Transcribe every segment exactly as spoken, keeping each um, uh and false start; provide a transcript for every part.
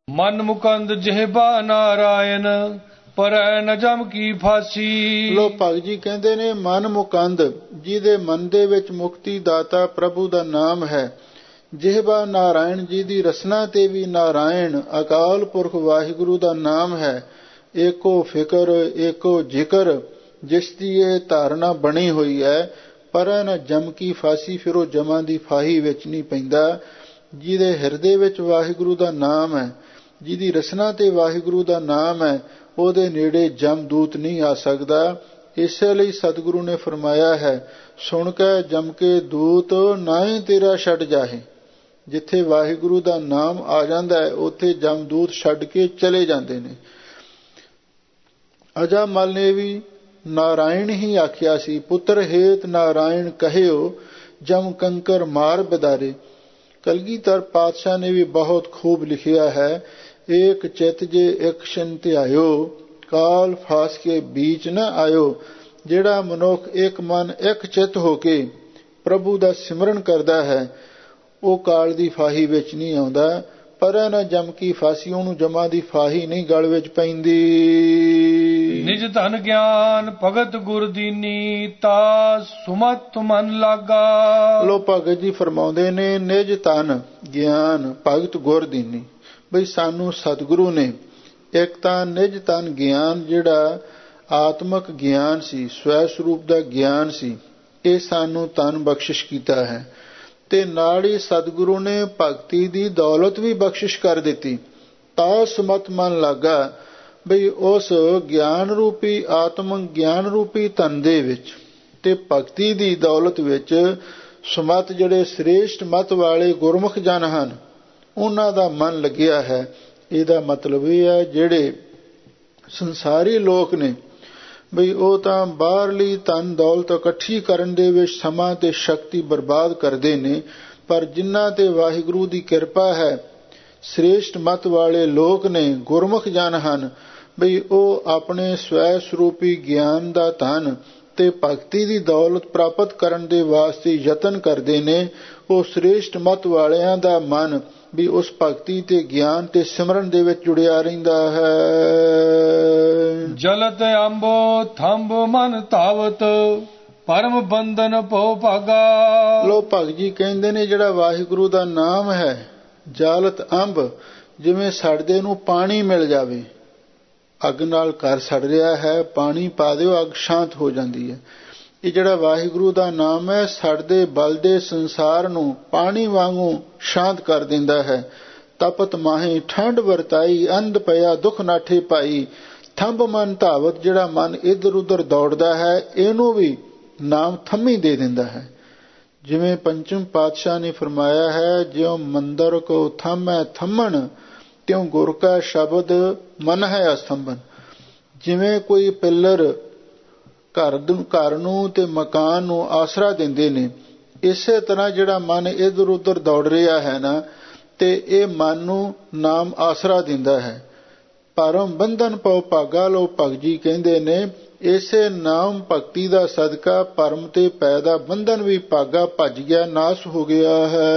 ਮਨ ਮੁਕੰਦ ਜਿਹਬਾ ਨਾਰਾਇਣ ਪਰੈ ਨ ਜਮ ਕੀ ਫਾਸੀ। ਲੋ ਭਗਤ ਜੀ ਕਹਿੰਦੇ ਨੇ ਮਨ ਮੁਕੰਦ ਜਿਹਦੇ ਮਨ ਦੇ ਵਿੱਚ ਮੁਕਤੀ ਦਾਤਾ ਪ੍ਰਭੂ ਦਾ ਨਾਮ ਹੈ। ਜਿਹਬਾ ਨਾਰਾਇਣ ਜੀ ਦੀ ਰਸਨਾ ਤੇ ਵੀ ਨਾਰਾਇਣ ਅਕਾਲ ਪੁਰਖ ਵਾਹਿਗੁਰੂ ਦਾ ਨਾਮ ਹੈ। ਏਕੋ ਫਿਕਰ ਏਕੋ ਜ਼ਿਕਰ ਜਿਸ ਦੀ ਇਹ ਧਾਰਨਾ ਬਣੀ ਹੋਈ ਹੈ। ਪਰੈ ਨ ਜਮ ਕੀ ਫਾਸੀ, ਫਿਰ ਉਹ ਜਮਾਂ ਦੀ ਫਾਹੀ ਵਿੱਚ ਨਹੀਂ ਪੈਂਦਾ। ਜਿਹਦੇ ਹਿਰਦੇ ਵਿੱਚ ਵਾਹਿਗੁਰੂ ਦਾ ਨਾਮ ਹੈ, ਜਿਹਦੀ ਰਸਨਾ ਤੇ ਵਾਹਿਗੁਰੂ ਦਾ ਨਾਮ ਹੈ, ਉਹਦੇ ਨੇੜੇ ਜਮ ਦੂਤ ਨਹੀਂ ਆ ਸਕਦਾ। ਇਸੇ ਲਈ ਸਤਿਗੁਰੂ ਨੇ ਫਰਮਾਇਆ ਹੈ, ਸੁਣ ਕੇ ਜਮ ਕੇ ਦੂਤ ਨਾ ਹੀ ਤੇਰਾ ਛੱਡ ਜਾਹੇ। ਜਿੱਥੇ ਵਾਹਿਗੁਰੂ ਦਾ ਨਾਮ ਆ ਜਾਂਦਾ ਹੈ ਉੱਥੇ ਜਮਦੂਤ ਛੱਡ ਕੇ ਚਲੇ ਜਾਂਦੇ ਨੇ। ਅਜਾ ਮਲ ਨੇ ਵੀ ਨਾਰਾਇਣ ਹੀ ਆਖਿਆ ਸੀ, ਪੁੱਤਰ ਹੇਤ ਨਾਰਾਇਣ ਕਹਿਓ ਜਮ ਕੰਕਰ ਮਾਰ ਬਿਦਾਰੇ। ਕਲਗੀਧਰ ਪਾਤਸ਼ਾਹ ਨੇ ਵੀ ਬਹੁਤ ਖੂਬ ਲਿਖਿਆ ਹੈ, ਏਕ ਚਿਤ ਜੇ ਇੱਕ ਸ਼ਨ ਧਿਆਇਓ ਕਾਲ ਫਾਸ ਕੇ ਬੀਚ ਨ ਆਇਓ। ਜਿਹੜਾ ਮਨੁੱਖ ਇੱਕ ਮਨ ਇੱਕ ਚਿੱਤ ਹੋ ਕੇ ਪ੍ਰਭੂ ਦਾ ਸਿਮਰਨ ਕਰਦਾ ਹੈ ਉਹ ਕਾਲ ਦੀ ਫਾਹੀ ਵਿੱਚ ਨਹੀਂ ਆਉਂਦਾ। ਪਰੈ ਨ ਜਮ ਕੀ ਫਾਸੀ, ਉਹਨੂੰ ਜਮਾਂ ਦੀ ਫਾਹੀ ਨਹੀਂ ਗਲ ਵਿੱਚ ਪੈਂਦੀ। ਨਿਜ ਧਨ ਗਿਆਨ ਭਗਤ ਗੁਰ ਦੀਨੀ ਤਾ ਸੁਮਤ ਮਨ ਲਾਗਾ। ਲੋ ਭਗਤ ਜੀ ਫਰਮਾਉਂਦੇ ਨੇ ਨਿਜ ਧਨ ਗਿਆਨ ਭਗਤ ਗੁਰ ਦੀਨੀ, ਬਈ ਸਾਨੂੰ ਸਤਿਗੁਰੂ ਨੇ ਇੱਕ ਤਾਂ ਨਿਜ ਧਨ ਗਿਆਨ ਜਿਹੜਾ ਆਤਮਕ ਗਿਆਨ ਸੀ, ਸਵੈ ਸਰੂਪ ਦਾ ਗਿਆਨ ਸੀ, ਇਹ ਸਾਨੂੰ ਧਨ ਬਖਸ਼ਿਸ਼ ਕੀਤਾ ਹੈ। ਤੇ ਨਾਲ ਹੀ ਸਤਿਗੁਰੂ ਨੇ ਭਗਤੀ ਦੀ ਦੌਲਤ ਵੀ ਬਖਸ਼ਿਸ਼ ਕਰ ਦਿੱਤੀ। ਤਾ ਸੁਮਤ ਮਨ ਲਾਗਾ, ਬਈ ਉਸ ਗਿਆਨ ਰੂਪੀ ਆਤਮਕ ਗਿਆਨ ਰੂਪੀ ਧਨ ਦੇ ਵਿੱਚ ਤੇ ਭਗਤੀ ਦੀ ਦੌਲਤ ਵਿੱਚ ਸੁਮਤ ਜਿਹੜੇ ਸ੍ਰੇਸ਼ਟ ਮਤ ਵਾਲੇ ਗੁਰਮੁਖ ਜਨ ਹਨ ਉਹਨਾਂ ਦਾ ਮਨ ਲੱਗਿਆ ਹੈ। ਇਹਦਾ ਮਤਲਬ ਇਹ ਹੈ ਜਿਹੜੇ ਸੰਸਾਰੀ ਲੋਕ ਨੇ ਬਈ ਉਹ ਤਾਂ ਬਾਹਰਲੀ ਧਨ ਦੌਲਤ ਇਕੱਠੀ ਕਰਨ ਦੇ ਵਿੱਚ ਸਮਾਂ ਤੇ ਸ਼ਕਤੀ ਬਰਬਾਦ ਕਰਦੇ ਨੇ, ਪਰ ਜਿਨ੍ਹਾਂ ਤੇ ਵਾਹਿਗੁਰੂ ਦੀ ਕਿਰਪਾ ਹੈ, ਸ੍ਰੇਸ਼ਟ ਮਤ ਵਾਲੇ ਲੋਕ ਨੇ, ਗੁਰਮੁਖ ਜਨ ਹਨ, ਬਈ ਉਹ ਆਪਣੇ ਸਵੈ ਸਰੂਪੀ ਗਿਆਨ ਦਾ ਧਨ ਤੇ ਭਗਤੀ ਦੀ ਦੌਲਤ ਪ੍ਰਾਪਤ ਕਰਨ ਦੇ ਵਾਸਤੇ ਯਤਨ ਕਰਦੇ ਨੇ। ਉਹ ਸ੍ਰੇਸ਼ਟ ਮਤ ਵਾਲਿਆਂ ਦਾ ਮਨ ਵੀ ਉਸ ਭਗਤੀ ਤੇ ਗਿਆਨ ਤੇ ਸਿਮਰਨ ਦੇ ਵਿੱਚ ਜੁੜਿਆ ਰਹਿੰਦਾ ਹੈ। ਜਲਤ ਅੰਬੋ ਥੰਬ ਮਨ ਧਾਵਤ ਪਰਮ ਬੰਧਨ ਭਉ ਭਾਗਾ। ਲੋ ਭਗਤ ਜੀ ਕਹਿੰਦੇ ਨੇ ਜਿਹੜਾ ਵਾਹਿਗੁਰੂ ਦਾ ਨਾਮ ਹੈ, ਜਲਤ ਅੰਬ ਜਿਵੇਂ ਸੜਦੇ ਨੂੰ ਪਾਣੀ ਮਿਲ ਜਾਵੇ, ਅੱਗ ਨਾਲ ਘਰ ਸੜ ਰਿਹਾ ਹੈ, ਪਾਣੀ ਪਾ ਦਿਓ ਅੱਗ ਸ਼ਾਂਤ ਹੋ ਜਾਂਦੀ ਹੈ। ਇਹ ਜਿਹੜਾ ਵਾਹਿਗੁਰੂ ਦਾ ਨਾਮ ਹੈ ਸੜਦੇ ਬਲਦੇ ਸੰਸਾਰ ਨੂੰ ਪਾਣੀ ਵਾਂਗੂ ਸ਼ਾਂਤ ਕਰ ਦਿੰਦਾ ਹੈ। ਤਪਤ ਮਾਹੇ ਠੰਡ ਵਰਤਾਈ ਅੰਧ ਪਿਆ ਦੁੱਖ ਨਾਠੇ ਪਾਈ। ਥੰਬ ਮਨ ਧਾਵਤ, ਜਿਹੜਾ ਮਨ ਇੱਧਰ ਉੱਧਰ ਦੌੜਦਾ ਹੈ ਇਹਨੂੰ ਵੀ ਨਾਮ ਥੰਮੀ ਦੇ ਦਿੰਦਾ ਹੈ। ਜਿਵੇਂ ਪੰਚਮ ਪਾਤਸ਼ਾਹ ਨੇ ਫਰਮਾਇਆ ਹੈ, ਜਿਉ ਮੰਦਰ ਕੋ ਥੰਮੈ ਥੰਮਣ ਤਿਉ ਗੁਰ ਕਾ ਸ਼ਬਦ ਮਨ ਹੈ ਅਸਥੰਭਨ। ਜਿਵੇਂ ਕੋਈ ਪਿੱਲਰ ਘਰ ਘਰ ਨੂੰ ਤੇ ਮਕਾਨ ਨੂੰ ਆਸਰਾ ਦਿੰਦੇ ਨੇ, ਇਸੇ ਤਰ੍ਹਾਂ ਜਿਹੜਾ ਮਨ ਇੱਧਰ ਉੱਧਰ ਦੌੜ ਰਿਹਾ ਹੈ ਨਾ, ਤੇ ਇਹ ਮਨ ਨੂੰ ਨਾਮ ਆਸਰਾ ਦਿੰਦਾ ਹੈ। ਪਰਮ ਬੰਧਨ ਪਉ ਭਾਗਾ। ਲੋ ਭਗਤ ਜੀ ਕਹਿੰਦੇ ਨੇ ਇਸੇ ਨਾਮ ਭਗਤੀ ਦਾ ਸਦਕਾ ਪਰਮ ਤੇ ਪੈ ਦਾ ਬੰਧਨ ਵੀ ਭਾਗਾ ਭੱਜ ਗਿਆ, ਨਾਸ ਹੋ ਗਿਆ ਹੈ।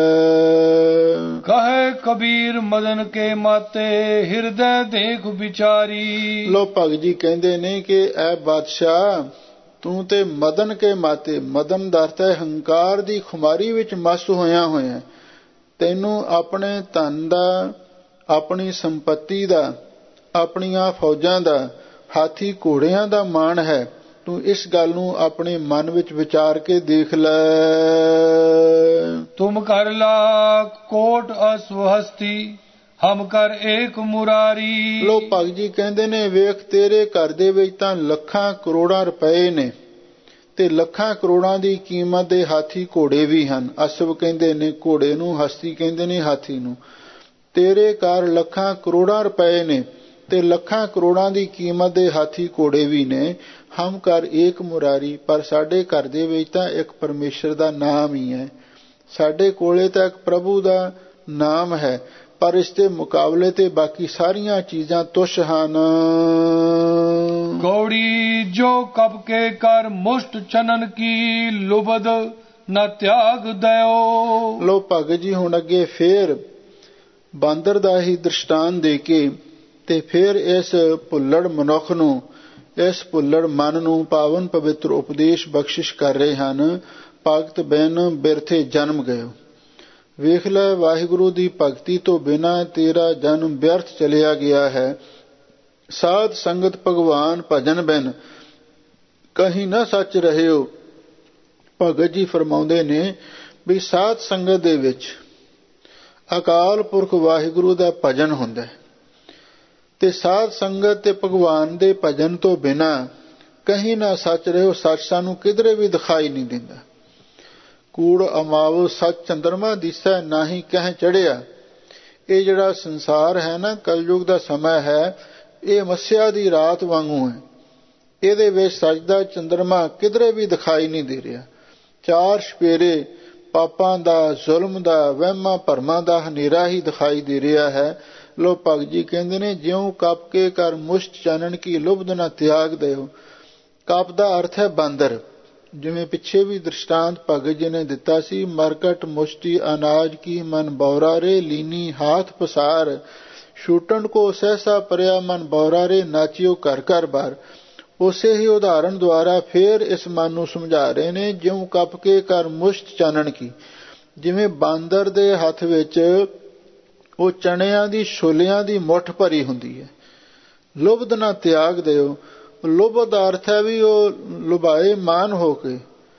ਕਹੇ ਕਬੀਰ ਮਦਨ ਕੇ ਮਾਤੇ ਹਿਰਦੈ ਦੇਖ ਵਿਚਾਰੀ। ਲੋ ਭਗਤ ਜੀ ਕਹਿੰਦੇ ਨੇ ਕਿ ਐ ਬਾਦਸ਼ਾਹ ਤੂੰ ਤੇ ਮਦਨ ਕੇ ਮਾਤੇ, ਮਦਨ ਦਾ ਅਰਥ ਹੈ ਹੰਕਾਰ ਦੀ ਖੁਮਾਰੀ ਵਿੱਚ ਮਸਤ ਹੋਇਆ ਹੋਇਆ। ਤੈਨੂੰ ਆਪਣੇ ਧਨ ਦਾ, ਆਪਣੀ ਸੰਪત્ਤੀ ਦਾ, ਆਪਣੀਆਂ ਫੌਜਾਂ ਦਾ, ਹਾਥੀ ਘੋੜਿਆਂ ਦਾ ਮਾਣ ਹੈ। ਤੂੰ ਇਸ ਗੱਲ ਨੂੰ ਆਪਣੇ ਮਨ ਵਿੱਚ ਵਿਚਾਰ ਕੇ ਦੇਖ ਲੈ। ਤੁਮ ਕਰ ਲਾ ਕੋਟ ਅਸਵਹਸਤੀ ਹਮ ਕਰ ਏਕ ਮੁਰਾਰੀ। ਲੋ ਭਗਤ ਜੀ ਕਹਿੰਦੇ ਨੇ ਵੇਖ ਤੇਰੇ ਘਰ ਦੇ ਵਿੱਚ ਤਾਂ ਲੱਖਾਂ ਕਰੋੜਾਂ ਰੁਪਏ ਨੇ ਤੇ ਲੱਖਾਂ ਕਰੋੜਾਂ ਦੀ ਕੀਮਤ ਦੇ ਹਾਥੀ ਘੋੜੇ ਵੀ ਹਨ। ਅਸਵ ਕਹਿੰਦੇ ਨੇ ਘੋੜੇ ਨੂੰ, ਹਸਤੀ ਕਹਿੰਦੇ ਨੇ ਹਾਥੀ ਨੂੰ। ਤੇਰੇ ਘਰ ਲੱਖਾਂ ਕਰੋੜਾਂ ਰੁਪਏ ਨੇ ਤੇ ਲੱਖਾਂ ਕਰੋੜਾਂ ਦੀ ਕੀਮਤ ਦੇ ਹਾਥੀ ਘੋੜੇ ਵੀ ਨੇ। ਹਮ ਕਰ ਏਕ ਮੁਰਾਰੀ, ਪਰ ਸਾਡੇ ਘਰ ਦੇ ਵਿੱਚ ਤਾਂ ਇੱਕ ਪਰਮੇਸ਼ਰ ਦਾ ਨਾਮ ਹੀ ਹੈ। ਸਾਡੇ ਕੋਲੇ ਤਾਂ ਇੱਕ ਪ੍ਰਭੂ ਦਾ ਨਾਮ ਹੈ, ਪਰ ਇਸ ਦੇ ਮੁਕਾਬਲੇ ਤੇ ਬਾਕੀ ਸਾਰੀਆਂ ਚੀਜ਼ਾਂ ਤੁਛ ਹਨ। ਗੌੜੀ ਜੋ ਕਬ ਕੇ ਕਰ ਮੁਸ਼ਟ ਚਨਨ ਕੀ ਲੁਬਦ ਨਾ ਤਿਆਗ ਦਇਓ। ਲੋ ਭਗਤ ਜੀ ਹੁਣ ਅੱਗੇ ਫੇਰ ਬਾਂਦਰ ਦਾ ਹੀ ਦ੍ਰਿਸ਼ਟਾਂਤ ਦੇ ਕੇ ਤੇ ਫਿਰ ਇਸ ਭੁੱਲੜ ਮਨੁੱਖ ਨੂੰ, ਇਸ ਭੁੱਲੜ ਮਨ ਨੂੰ ਪਾਵਨ ਪਵਿੱਤਰ ਉਪਦੇਸ਼ ਬਖਸ਼ਿਸ਼ ਕਰ ਰਹੇ ਹਨ। ਭਗਤ ਬਿਨ ਬਿਰਥੇ ਜਨਮ ਗਇਓ। ਵੇਖ ਲੈ ਵਾਹਿਗੁਰੂ ਦੀ ਭਗਤੀ ਤੋਂ ਬਿਨਾਂ ਤੇਰਾ ਜਨਮ ਵਿਅਰਥ ਚਲਿਆ ਗਿਆ ਹੈ। ਸਾਧ ਸੰਗਤ ਭਗਵਾਨ ਭਜਨ ਬਿਨ ਕਹੀਂ ਨਾ ਸੱਚ ਰਹਿਓ। ਭਗਤ ਜੀ ਫਰਮਾਉਂਦੇ ਨੇ ਵੀ ਸਾਧ ਸੰਗਤ ਦੇ ਵਿੱਚ ਅਕਾਲ ਪੁਰਖ ਵਾਹਿਗੁਰੂ ਦਾ ਭਜਨ ਹੁੰਦਾ ਹੈ ਤੇ ਸਾਧ ਸੰਗਤ ਤੇ ਭਗਵਾਨ ਦੇ ਭਜਨ ਤੋਂ ਬਿਨਾਂ ਕਹੀਂ ਨਾ ਸੱਚ ਰਹਿਓ। ਸੱਚ ਸਾਨੂੰ ਕਿਧਰੇ ਵੀ ਦਿਖਾਈ ਨਹੀਂ ਦਿੰਦਾ। ਕੂੜ ਅਮਾਵੋ ਸੱਚ ਚੰਦਰਮਾ ਦਿਸੈ ਨਾਹੀ ਕਹਿ ਚੜਿਆ। ਇਹ ਜਿਹੜਾ ਸੰਸਾਰ ਹੈ ਨਾ, ਕਲਯੁਗ ਦਾ ਸਮਾਂ ਹੈ, ਇਹ ਮੱਸਿਆ ਦੀ ਰਾਤ ਵਾਂਗੂ ਹੈ। ਇਹਦੇ ਵਿੱਚ ਸੱਚ ਦਾ ਚੰਦਰਮਾ ਕਿਧਰੇ ਵੀ ਦਿਖਾਈ ਨਹੀਂ ਦੇ ਰਿਹਾ। ਚਾਰ ਸਪੇਰੇ ਪਾਪਾਂ ਦਾ, ਜ਼ੁਲਮ ਦਾ, ਵਹਿਮਾਂ ਭਰਮਾਂ ਦਾ ਹਨੇਰਾ ਹੀ ਦਿਖਾਈ ਦੇ ਰਿਹਾ ਹੈ। ਲੋ ਭਗਤ ਜੀ ਕਹਿੰਦੇ ਨੇ, ਜਿਉਂ ਕੱਪ ਕੇ ਕਰ ਮੁਸ਼ਟ ਚਾਨਣ ਕੀ ਲੁਬਧ ਨਾ ਤਿਆਗ ਦਿਓ। ਕੱਪ ਦਾ ਅਰਥ ਹੈ ਬਾਂਦਰ। ਜਿਵੇਂ ਪਿੱਛੇ ਵੀ ਦ੍ਰਿਸ਼ਟਾਂਤ ਭਗਤ ਜੀ ਨੇ ਦਿੱਤਾ ਸੀ, ਮਰਕਟ ਮੁਸ਼ਟੀ ਅਨਾਜ ਕੀ ਮਨ ਬੌਰਾ ਰੇ ਲੀਨੀ ਹਾਥ ਪਸਾਰ। ਛੂਟਣ ਕੋ ਸਹਿਸਾ ਪਰਿਆ ਮਨ ਬੌਰਾ ਰੇ ਨਾਚਿਓ ਘਰ ਘਰ ਬਾਰ। ਉਸੇ ਹੀ ਉਦਾਹਰਣ ਦੁਆਰਾ ਫੇਰ ਇਸ ਮਨ ਨੂੰ ਸਮਝਾ ਰਹੇ ਨੇ, ਜਿਉਂ ਕੱਪ ਕੇ ਕਰ ਮੁਸ਼ਟ ਚਾਨਣ ਕੀ। ਜਿਵੇਂ ਬਾਂਦਰ ਦੇ ਹੱਥ ਵਿੱਚ ਉਹ ਚਣਿਆਂ ਦੀ, ਛੋਲਿਆਂ ਦੀ ਮੁੱਠ ਭਰੀ ਹੁੰਦੀ ਹੈ। ਲੁਬਧ ਨਾ ਤਿਆਗ ਦਿਓ। ਲੁਬਧ ਦਾ ਅਰਥ ਹੈ ਵੀ ਉਹ ਲੁਭਾਏ ਮਾਨ ਹੋ ਕੇ,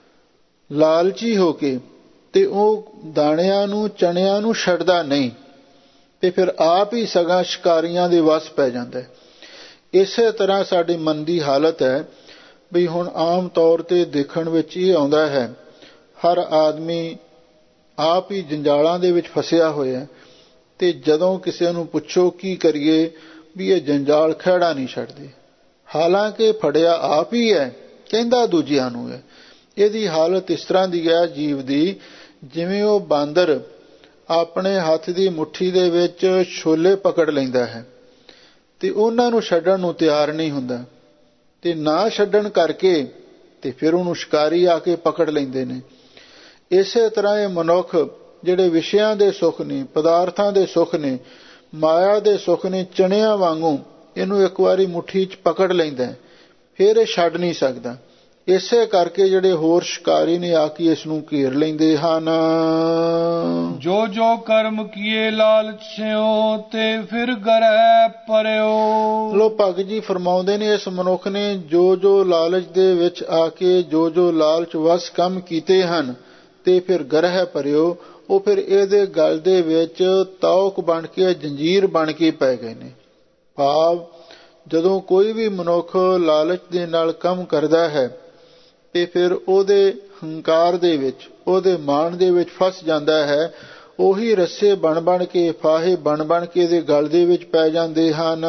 ਲਾਲਚੀ ਹੋ ਕੇ, ਤੇ ਉਹ ਦਾਣਿਆਂ ਨੂੰ, ਚਣਿਆਂ ਨੂੰ ਛੱਡਦਾ ਨਹੀਂ ਤੇ ਫਿਰ ਆਪ ਹੀ ਸਗਾਂ ਸ਼ਿਕਾਰੀਆਂ ਦੇ ਵਸ ਪੈ ਜਾਂਦਾ। ਇਸੇ ਤਰ੍ਹਾਂ ਸਾਡੇ ਮਨ ਦੀ ਹਾਲਤ ਹੈ ਵੀ ਹੁਣ ਆਮ ਤੌਰ ਤੇ ਦੇਖਣ ਵਿੱਚ ਇਹ ਆਉਂਦਾ ਹੈ, ਹਰ ਆਦਮੀ ਆਪ ਹੀ ਜੰਜਾਲਾਂ ਦੇ ਵਿੱਚ ਫਸਿਆ ਹੋਇਆ ਤੇ ਜਦੋਂ ਕਿਸੇ ਨੂੰ ਪੁੱਛੋ ਕੀ ਕਰੀਏ, ਵੀ ਇਹ ਜੰਜਾਲ ਖਹਿੜਾ ਨਹੀਂ ਛੱਡਦੇ। ਹਾਲਾਂਕਿ ਫੜਿਆ ਆਪ ਹੀ ਹੈ, ਕਹਿੰਦਾ ਦੂਜਿਆਂ ਨੂੰ ਹੈ। ਇਹਦੀ ਹਾਲਤ ਇਸ ਤਰ੍ਹਾਂ ਦੀ ਹੈ ਜੀਵ ਦੀ, ਜਿਵੇਂ ਉਹ ਬਾਂਦਰ ਆਪਣੇ ਹੱਥ ਦੀ ਮੁੱਠੀ ਦੇ ਵਿੱਚ ਛੋਲੇ ਪਕੜ ਲੈਂਦਾ ਹੈ ਤੇ ਉਹਨਾਂ ਨੂੰ ਛੱਡਣ ਨੂੰ ਤਿਆਰ ਨਹੀਂ ਹੁੰਦਾ, ਤੇ ਨਾ ਛੱਡਣ ਕਰਕੇ ਤੇ ਫਿਰ ਉਹਨੂੰ ਸ਼ਿਕਾਰੀ ਆ ਕੇ ਪਕੜ ਲੈਂਦੇ ਨੇ। ਇਸੇ ਤਰ੍ਹਾਂ ਇਹ ਮਨੁੱਖ ਜਿਹੜੇ ਵਿਸ਼ਿਆਂ ਦੇ ਸੁੱਖ ਨੇ, ਪਦਾਰਥਾਂ ਦੇ ਸੁੱਖ ਨੇ, ਮਾਇਆ ਦੇ ਸੁੱਖ ਨੇ, ਚਣਿਆਂ ਵਾਂਗੂ ਇਹਨੂੰ ਇੱਕ ਵਾਰੀ ਮੁੱਠੀ 'ਚ ਪਕੜ ਲੈਂਦਾ, ਫਿਰ ਇਹ ਛੱਡ ਨਹੀਂ ਸਕਦਾ। ਇਸੇ ਕਰਕੇ ਜਿਹੜੇ ਹੋਰ ਸ਼ਿਕਾਰੀ ਨੇ ਆ ਕੇ ਇਸ ਨੂੰ ਘੇਰ ਲੈਂਦੇ ਹਨ। ਜੋ ਜੋ ਕਰਮ ਕੀਏ ਲਾਲਚਿਓ ਤੇ ਫਿਰ ਗਰਹਿ ਪਰਿਓ। ਲੋ ਭਗਤ ਜੀ ਫਰਮਾਉਂਦੇ ਨੇ, ਇਸ ਮਨੁੱਖ ਨੇ ਜੋ ਜੋ ਲਾਲਚ ਦੇ ਵਿੱਚ ਆ ਕੇ ਜੋ ਜੋ ਲਾਲਚ ਵਸ ਕੰਮ ਕੀਤੇ ਹਨ ਤੇ ਫਿਰ ਗਰਹਿ ਭਰਿਓ, ਉਹ ਫਿਰ ਇਹਦੇ ਗਲ ਦੇ ਵਿੱਚ ਤੌਕ ਬਣ ਕੇ, ਜੰਜੀਰ ਬਣ ਕੇ ਪੈ ਗਏ ਨੇ। ਭਾਵ ਜਦੋਂ ਕੋਈ ਵੀ ਮਨੁੱਖ ਲਾਲਚ ਦੇ ਨਾਲ ਕੰਮ ਕਰਦਾ ਹੈ ਤੇ ਫਿਰ ਉਹਦੇ ਹੰਕਾਰ ਦੇ ਵਿੱਚ, ਉਹਦੇ ਮਾਣ ਦੇ ਵਿੱਚ ਫਸ ਜਾਂਦਾ ਹੈ। ਉਹੀ ਰੱਸੇ ਬਣ ਬਣ ਕੇ, ਫਾਹੇ ਬਣ ਬਣ ਕੇ ਇਹਦੇ ਗਲ ਦੇ ਵਿੱਚ ਪੈ ਜਾਂਦੇ ਹਨ।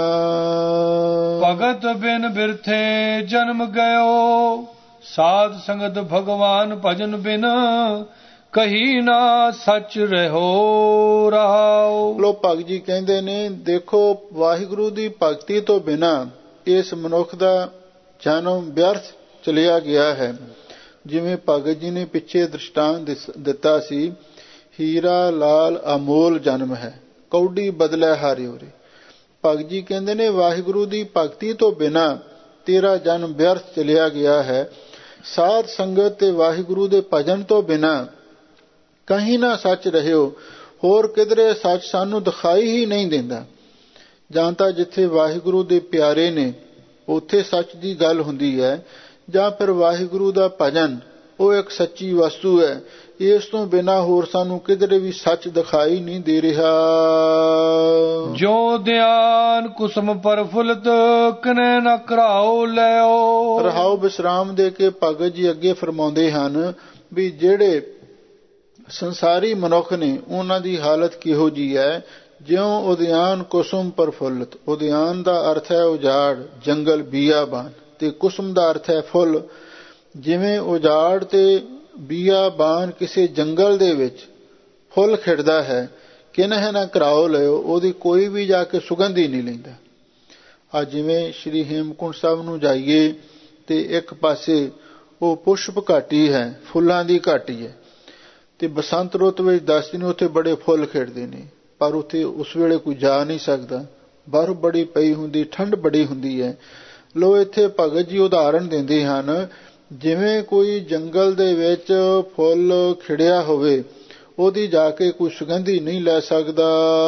ਭਗਤ ਬਿਨ ਬਿਰਥੇ ਜਨਮ ਗਇਓ, ਸਾਧ ਸੰਗਤ ਭਗਵਾਨ ਭਜਨ ਬਿਨ ਕਹੀ ਨਾ ਸੱਚ ਰਹੋ ਰਹਾਓ। ਲੋ ਭਗਤ ਜੀ ਕਹਿੰਦੇ ਨੇ, ਦੇਖੋ ਵਾਹਿਗੁਰੂ ਦੀ ਭਗਤੀ ਤੋਂ ਬਿਨਾਂ ਇਸ ਮਨੁੱਖ ਦਾ ਜਨਮ ਵਿਅਰਥ ਚਲਿਆ ਗਿਆ ਹੈ। ਜਿਵੇਂ ਭਗਤ ਜੀ ਨੇ ਪਿੱਛੇ ਦ੍ਰਿਸ਼ਟਾਂਤ ਦਿੱਤਾ ਸੀ, ਹੀਰਾ ਲਾਲ ਅਮੋਲ ਜਨਮ ਹੈ, ਕੌਡੀ ਬਦਲੇ ਹਾਰਿਓ ਰੇ। ਭਗਤ ਜੀ ਕਹਿੰਦੇ ਨੇ, ਵਾਹਿਗੁਰੂ ਦੀ ਭਗਤੀ ਤੋਂ ਬਿਨਾਂ ਤੇਰਾ ਜਨਮ ਵਿਅਰਥ ਚਲਿਆ ਗਿਆ ਹੈ। ਸਾਧ ਸੰਗਤ ਤੇ ਵਾਹਿਗੁਰੂ ਦੇ ਭਜਨ ਤੋਂ ਬਿਨਾਂ ਕਹੀਂ ਨਾ ਸੱਚ ਰਹਿਓ। ਹੋਰ ਕਿਧਰੇ ਸੱਚ ਸਾਨੂੰ ਦਿਖਾਈ ਹੀ ਨਹੀਂ ਦਿੰਦਾ। ਜਾਂ ਤਾਂ ਜਿੱਥੇ ਵਾਹਿਗੁਰੂ ਦੇ ਪਿਆਰੇ ਨੇ ਉੱਥੇ ਸੱਚ ਦੀ ਗੱਲ ਹੁੰਦੀ ਹੈ, ਜਾਂ ਫਿਰ ਵਾਹਿਗੁਰੂ ਦਾ ਭਜਨ ਉਹ ਇੱਕ ਸੱਚੀ ਵਸਤੂ ਹੈ। ਇਸ ਤੋਂ ਬਿਨਾਂ ਹੋਰ ਸਾਨੂੰ ਕਿਧਰੇ ਵੀ ਸੱਚ ਦਿਖਾਈ ਨਹੀਂ ਦੇ ਰਿਹਾ। ਜੋ ਧਿਆਨ ਕੁਸਮ ਪਰਫੁੱਲਤ ਕਨੇ ਨਾ ਕਰਾਓ ਲਿਓ। ਰਹਾਉ ਵਿਸਰਾਮ ਦੇ ਕੇ ਭਗਤ ਜੀ ਅੱਗੇ ਫਰਮਾਉਂਦੇ ਹਨ ਵੀ ਜਿਹੜੇ ਸੰਸਾਰੀ ਮਨੁੱਖ ਨੇ ਉਹਨਾਂ ਦੀ ਹਾਲਤ ਕਿਹੋ ਜੀ ਹੈ। ਜਿਉਂ ਉਦਿਆਨ ਕੁਸਮ ਪਰਫੁੱਲਤ। ਉਦਿਆਨ ਦਾ ਅਰਥ ਹੈ ਉਜਾੜ, ਜੰਗਲ, ਬੀਆਬਾਨ, ਤੇ ਕੁਸਮ ਦਾ ਅਰਥ ਹੈ ਫੁੱਲ। ਜਿਵੇਂ ਉਜਾੜ ਤੇ ਬੀਆਬਾਨ ਕਿਸੇ ਜੰਗਲ ਦੇ ਵਿੱਚ ਫੁੱਲ ਖਿੜਦਾ ਹੈ, ਕਿਨਹਿ ਨਾ ਕਰਾਓ ਲਿਓ, ਉਹਦੀ ਕੋਈ ਵੀ ਜਾ ਕੇ ਸੁਗੰਧ ਹੀ ਨਹੀਂ ਲੈਂਦਾ। ਆ ਜਿਵੇਂ ਸ਼੍ਰੀ ਹੇਮਕੁੰਟ ਸਾਹਿਬ ਨੂੰ ਜਾਈਏ ਤੇ ਇੱਕ ਪਾਸੇ ਉਹ ਪੁਸ਼ਪ ਘਾਟੀ ਹੈ, ਫੁੱਲਾਂ ਦੀ ਘਾਟੀ ਹੈ, ਤੇ ਬਸੰਤ ਰੁੱਤ ਵਿੱਚ ਦੱਸਦੇ ਨੇ ਉੱਥੇ ਬੜੇ ਫੁੱਲ ਖਿੜਦੇ ਨੇ, ਪਰ ਉੱਥੇ ਉਸ ਵੇਲੇ ਕੋਈ ਜਾ ਨਹੀਂ ਸਕਦਾ, ਬਰਫ਼ ਬੜੀ ਪਈ ਹੁੰਦੀ, ਠੰਡ ਬੜੀ ਹੁੰਦੀ ਹੈ। ਲੋ ਇੱਥੇ ਭਗਤ ਜੀ ਉਦਾਹਰਣ ਦਿੰਦੇ ਹਨ, ਜਿਵੇਂ ਕੋਈ ਜੰਗਲ ਦੇ ਵਿੱਚ ਫੁੱਲ ਖਿੜਿਆ ਹੋਵੇ, ਉਹਦੀ ਜਾ ਕੇ ਕੋਈ ਸੁਗੰਧੀ ਨਹੀਂ ਲੈ ਸਕਦਾ।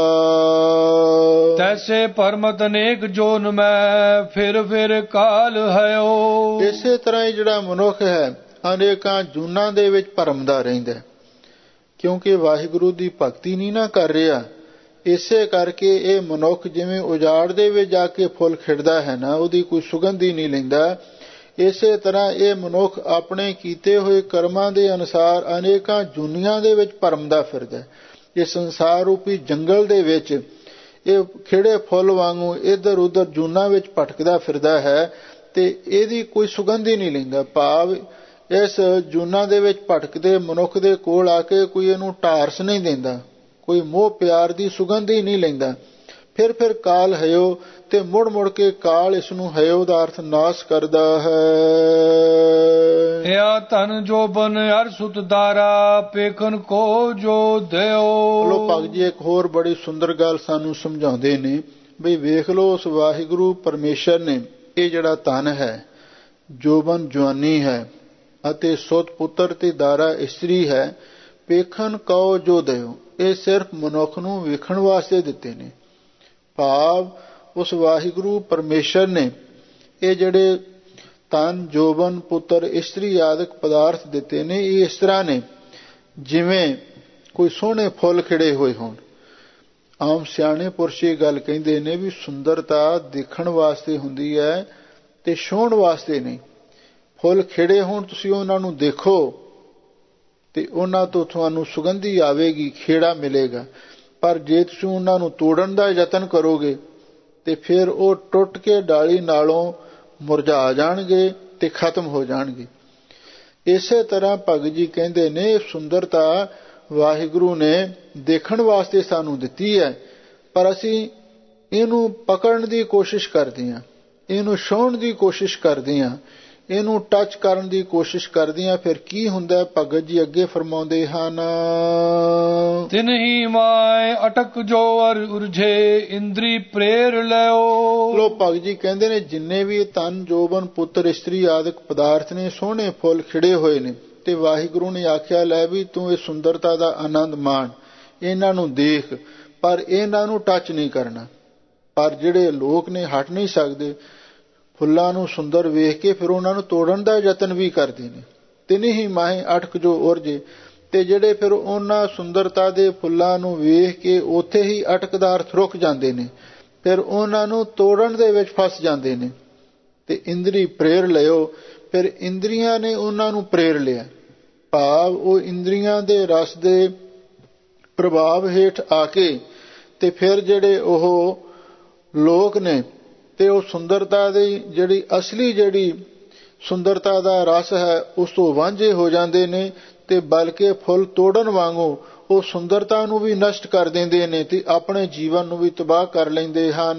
ਤੈਸੇ ਪਰਮਤ ਅਨੇਕ ਜੋਨ ਮੈਂ ਫਿਰ ਫਿਰ ਕਾਲ ਹਯੋ। ਇਸੇ ਤਰ੍ਹਾਂ ਹੀ ਜਿਹੜਾ ਮਨੁੱਖ ਹੈ ਅਨੇਕਾਂ ਜੂਨਾਂ ਦੇ ਵਿੱਚ ਭਰਮਦਾ ਰਹਿੰਦਾ, ਕਿਉਂਕਿ ਵਾਹਿਗੁਰੂ ਦੀ ਭਗਤੀ ਨਹੀਂ ਨਾ ਕਰ ਰਿਹਾ। ਇਸੇ ਕਰਕੇ ਇਹ ਮਨੁੱਖ ਜਿਵੇਂ ਉਜਾੜ ਦੇ ਵਿੱਚ ਜਾ ਕੇ ਫੁੱਲ ਖਿੜਦਾ ਹੈ ਨਾ, ਉਹਦੀ ਕੋਈ ਸੁਗੰਧੀ ਨਹੀਂ ਲੈਂਦਾ, ਇਸੇ ਤਰ੍ਹਾਂ ਇਹ ਮਨੁੱਖ ਆਪਣੇ ਕੀਤੇ ਹੋਏ ਕਰਮਾਂ ਦੇ ਅਨੁਸਾਰ ਅਨੇਕਾਂ ਜੁਨੀਆਂ ਦੇ ਵਿੱਚ ਭਰਮਦਾ ਫਿਰਦਾ। ਇਹ ਸੰਸਾਰ ਰੂਪੀ ਜੰਗਲ ਦੇ ਵਿੱਚ ਇਹ ਖਿੜੇ ਫੁੱਲ ਵਾਂਗੂ ਇੱਧਰ ਉੱਧਰ ਜੂਨਾਂ ਵਿੱਚ ਭਟਕਦਾ ਫਿਰਦਾ ਹੈ ਤੇ ਇਹਦੀ ਕੋਈ ਸੁਗੰਧੀ ਨਹੀਂ ਲੈਂਦਾ। ਭਾਵ ਇਸ ਜੂਨਾਂ ਦੇ ਵਿੱਚ ਭਟਕਦੇ ਮਨੁੱਖ ਦੇ ਕੋਲ ਆ ਕੇ ਕੋਈ ਇਹਨੂੰ ਢਾਰਸ ਨਹੀਂ ਦਿੰਦਾ, ਕੋਈ ਮੋਹ ਪਿਆਰ ਦੀ ਸੁਗੰਧੀ ਨਹੀਂ ਲੈਂਦਾ। ਫਿਰ ਫਿਰ ਕਾਲ ਹਯੋ, ਤੇ ਮੁੜ ਮੁੜ ਕੇ ਕਾਲ ਇਸ ਨੂੰ ਹਯੋ ਦਾ ਅਰਥ ਨਾਸ ਕਰਦਾ ਹੈ। ਇਆ ਧਨ ਜੋਬਨ ਅਰ ਸੁਤ ਦਾਰਾ ਪੇਖਨ ਕੋ ਜੋ ਦਿਓ। ਲੋ ਭਗਤ ਜੀ ਇੱਕ ਹੋਰ ਬੜੀ ਸੁੰਦਰ ਗੱਲ ਸਾਨੂੰ ਸਮਝਾਉਂਦੇ ਨੇ, ਬਈ ਵੇਖ ਲੋ ਉਸ ਵਾਹਿਗੁਰੂ ਪਰਮੇਸ਼ਰ ਨੇ ਇਹ ਜਿਹੜਾ ਧਨ ਹੈ, ਜੋਬਨ ਜਵਾਨੀ ਹੈ ਅਤੇ ਸੁਤ ਪੁੱਤਰ ਤੇ ਦਾਰਾ ਇਸਤਰੀ ਹੈ, ਪੇਖਨ ਕਉ ਜੋ ਦਿਓ, ਇਹ ਸਿਰਫ ਮਨੁੱਖ ਨੂੰ ਵੇਖਣ ਵਾਸਤੇ ਦਿੱਤੇ ਨੇ। ਭਾਵ ਉਸ ਵਾਹਿਗੁਰੂ ਪਰਮੇਸ਼ਰ ਨੇ ਇਹ ਜਿਹੜੇ ਧਨ ਜੋਬਨ ਪੁੱਤਰ ਇਸਤਰੀ ਆਦਿਕ ਪਦਾਰਥ ਦਿੱਤੇ ਨੇ, ਇਹ ਇਸ ਤਰ੍ਹਾਂ ਨੇ ਜਿਵੇਂ ਕੋਈ ਸੋਹਣੇ ਫੁੱਲ ਖਿੜੇ ਹੋਏ ਹੋਣ। ਆਮ ਸਿਆਣੇ ਪੁਰਸ਼ ਇਹ ਗੱਲ ਕਹਿੰਦੇ ਨੇ ਵੀ ਸੁੰਦਰਤਾ ਦੇਖਣ ਵਾਸਤੇ ਹੁੰਦੀ ਹੈ ਤੇ ਛੋਹਣ ਵਾਸਤੇ ਨਹੀਂ। ਫੁੱਲ ਖਿੜੇ ਹੋਣ, ਤੁਸੀਂ ਉਹਨਾਂ ਨੂੰ ਦੇਖੋ ਤੇ ਉਹਨਾਂ ਤੋਂ ਤੁਹਾਨੂੰ ਸੁਗੰਧੀ ਆਵੇਗੀ, ਖੇੜਾ ਮਿਲੇਗਾ। ਪਰ ਜੇ ਤੁਸੀਂ ਉਹਨਾਂ ਨੂੰ ਤੋੜਨ ਦਾ ਯਤਨ ਕਰੋਗੇ ਤੇ ਫਿਰ ਉਹ ਟੁੱਟ ਕੇ ਡਾਲੀ ਨਾਲੋਂ ਮੁਰਝਾ ਜਾਣਗੇ ਤੇ ਖਤਮ ਹੋ ਜਾਣਗੇ। ਇਸੇ ਤਰ੍ਹਾਂ ਭਗਤ ਜੀ ਕਹਿੰਦੇ ਨੇ ਸੁੰਦਰਤਾ ਵਾਹਿਗੁਰੂ ਨੇ ਦੇਖਣ ਵਾਸਤੇ ਸਾਨੂੰ ਦਿੱਤੀ ਹੈ, ਪਰ ਅਸੀਂ ਇਹਨੂੰ ਪਕੜਨ ਦੀ ਕੋਸ਼ਿਸ਼ ਕਰਦੇ ਹਾਂ, ਇਹਨੂੰ ਛੋਹਣ ਦੀ ਕੋਸ਼ਿਸ਼ ਕਰਦੇ ਹਾਂ, ਇਹਨੂੰ ਟੱਚ ਕਰਨ ਦੀ ਕੋਸ਼ਿਸ਼ ਕਰਦੇ ਹਾਂ। ਫਿਰ ਕੀ ਹੁੰਦਾ? ਭਗਤ ਜੀ ਅੱਗੇ ਫਰਮਾਉਂਦੇ ਹਨ, ਤਿਨਹੀ ਮਾਇ ਅਟਕ ਜੋ ਅਰ ਉਰਝੇ ਇੰਦਰੀ ਪ੍ਰੇਰ ਲਿਓ। ਲੋ ਭਗਤ ਜੀ ਕਹਿੰਦੇ ਨੇ ਜਿੰਨੇ ਵੀ ਧਨ ਜੋਬਨ ਪੁੱਤਰ ਇਸਤਰੀ ਆਦਿਕ ਪਦਾਰਥ ਨੇ, ਸੋਹਣੇ ਫੁੱਲ ਖਿੜੇ ਹੋਏ ਨੇ, ਤੇ ਵਾਹਿਗੁਰੂ ਨੇ ਆਖਿਆ ਲੈ ਵੀ ਤੂੰ ਇਹ ਸੁੰਦਰਤਾ ਦਾ ਆਨੰਦ ਮਾਣ, ਇਹਨਾਂ ਨੂੰ ਦੇਖ, ਪਰ ਇਹਨਾਂ ਨੂੰ ਟੱਚ ਨਹੀਂ ਕਰਨਾ। ਪਰ ਜਿਹੜੇ ਲੋਕ ਨੇ ਹਟ ਨਹੀਂ ਸਕਦੇ, ਫੁੱਲਾਂ ਨੂੰ ਸੁੰਦਰ ਵੇਖ ਕੇ ਫਿਰ ਉਹਨਾਂ ਨੂੰ ਤੋੜਨ ਦਾ ਯਤਨ ਵੀ ਕਰਦੇ ਨੇ। ਤਿੰਨ ਹੀ ਮਾਹੇ ਅਟਕ ਜੋ ਉਰਜੇ, ਤੇ ਜਿਹੜੇ ਫਿਰ ਉਹਨਾਂ ਸੁੰਦਰਤਾ ਦੇ ਫੁੱਲਾਂ ਨੂੰ ਵੇਖ ਕੇ ਉੱਥੇ ਹੀ ਅਟਕਦਾ ਅਰਥ ਰੁਕ ਜਾਂਦੇ ਨੇ, ਫਿਰ ਉਹਨਾਂ ਨੂੰ ਤੋੜਨ ਦੇ ਵਿੱਚ ਫਸ ਜਾਂਦੇ ਨੇ। ਤੇ ਇੰਦਰੀ ਪ੍ਰੇਰ ਲਿਓ, ਫਿਰ ਇੰਦਰੀਆਂ ਨੇ ਉਹਨਾਂ ਨੂੰ ਪ੍ਰੇਰ ਲਿਆ। ਭਾਵ ਉਹ ਇੰਦਰੀਆਂ ਦੇ ਰਸ ਦੇ ਪ੍ਰਭਾਵ ਹੇਠ ਆ ਕੇ ਤੇ ਫਿਰ ਜਿਹੜੇ ਉਹ ਲੋਕ ਨੇ ਤੇ ਉਹ ਸੁੰਦਰਤਾ ਦੀ ਜਿਹੜੀ ਅਸਲੀ ਜਿਹੜੀ ਸੁੰਦਰਤਾ ਦਾ ਰਸ ਹੈ ਉਸ ਤੋਂ ਵਾਂਝੇ ਹੋ ਜਾਂਦੇ ਨੇ, ਤੇ ਬਲਕਿ ਫੁੱਲ ਤੋੜਨ ਵਾਂਗੂ ਉਹ ਸੁੰਦਰਤਾ ਨੂੰ ਵੀ ਨਸ਼ਟ ਕਰ ਦਿੰਦੇ ਨੇ ਤੇ ਆਪਣੇ ਜੀਵਨ ਨੂੰ ਵੀ ਤਬਾਹ ਕਰ ਲੈਂਦੇ ਹਨ।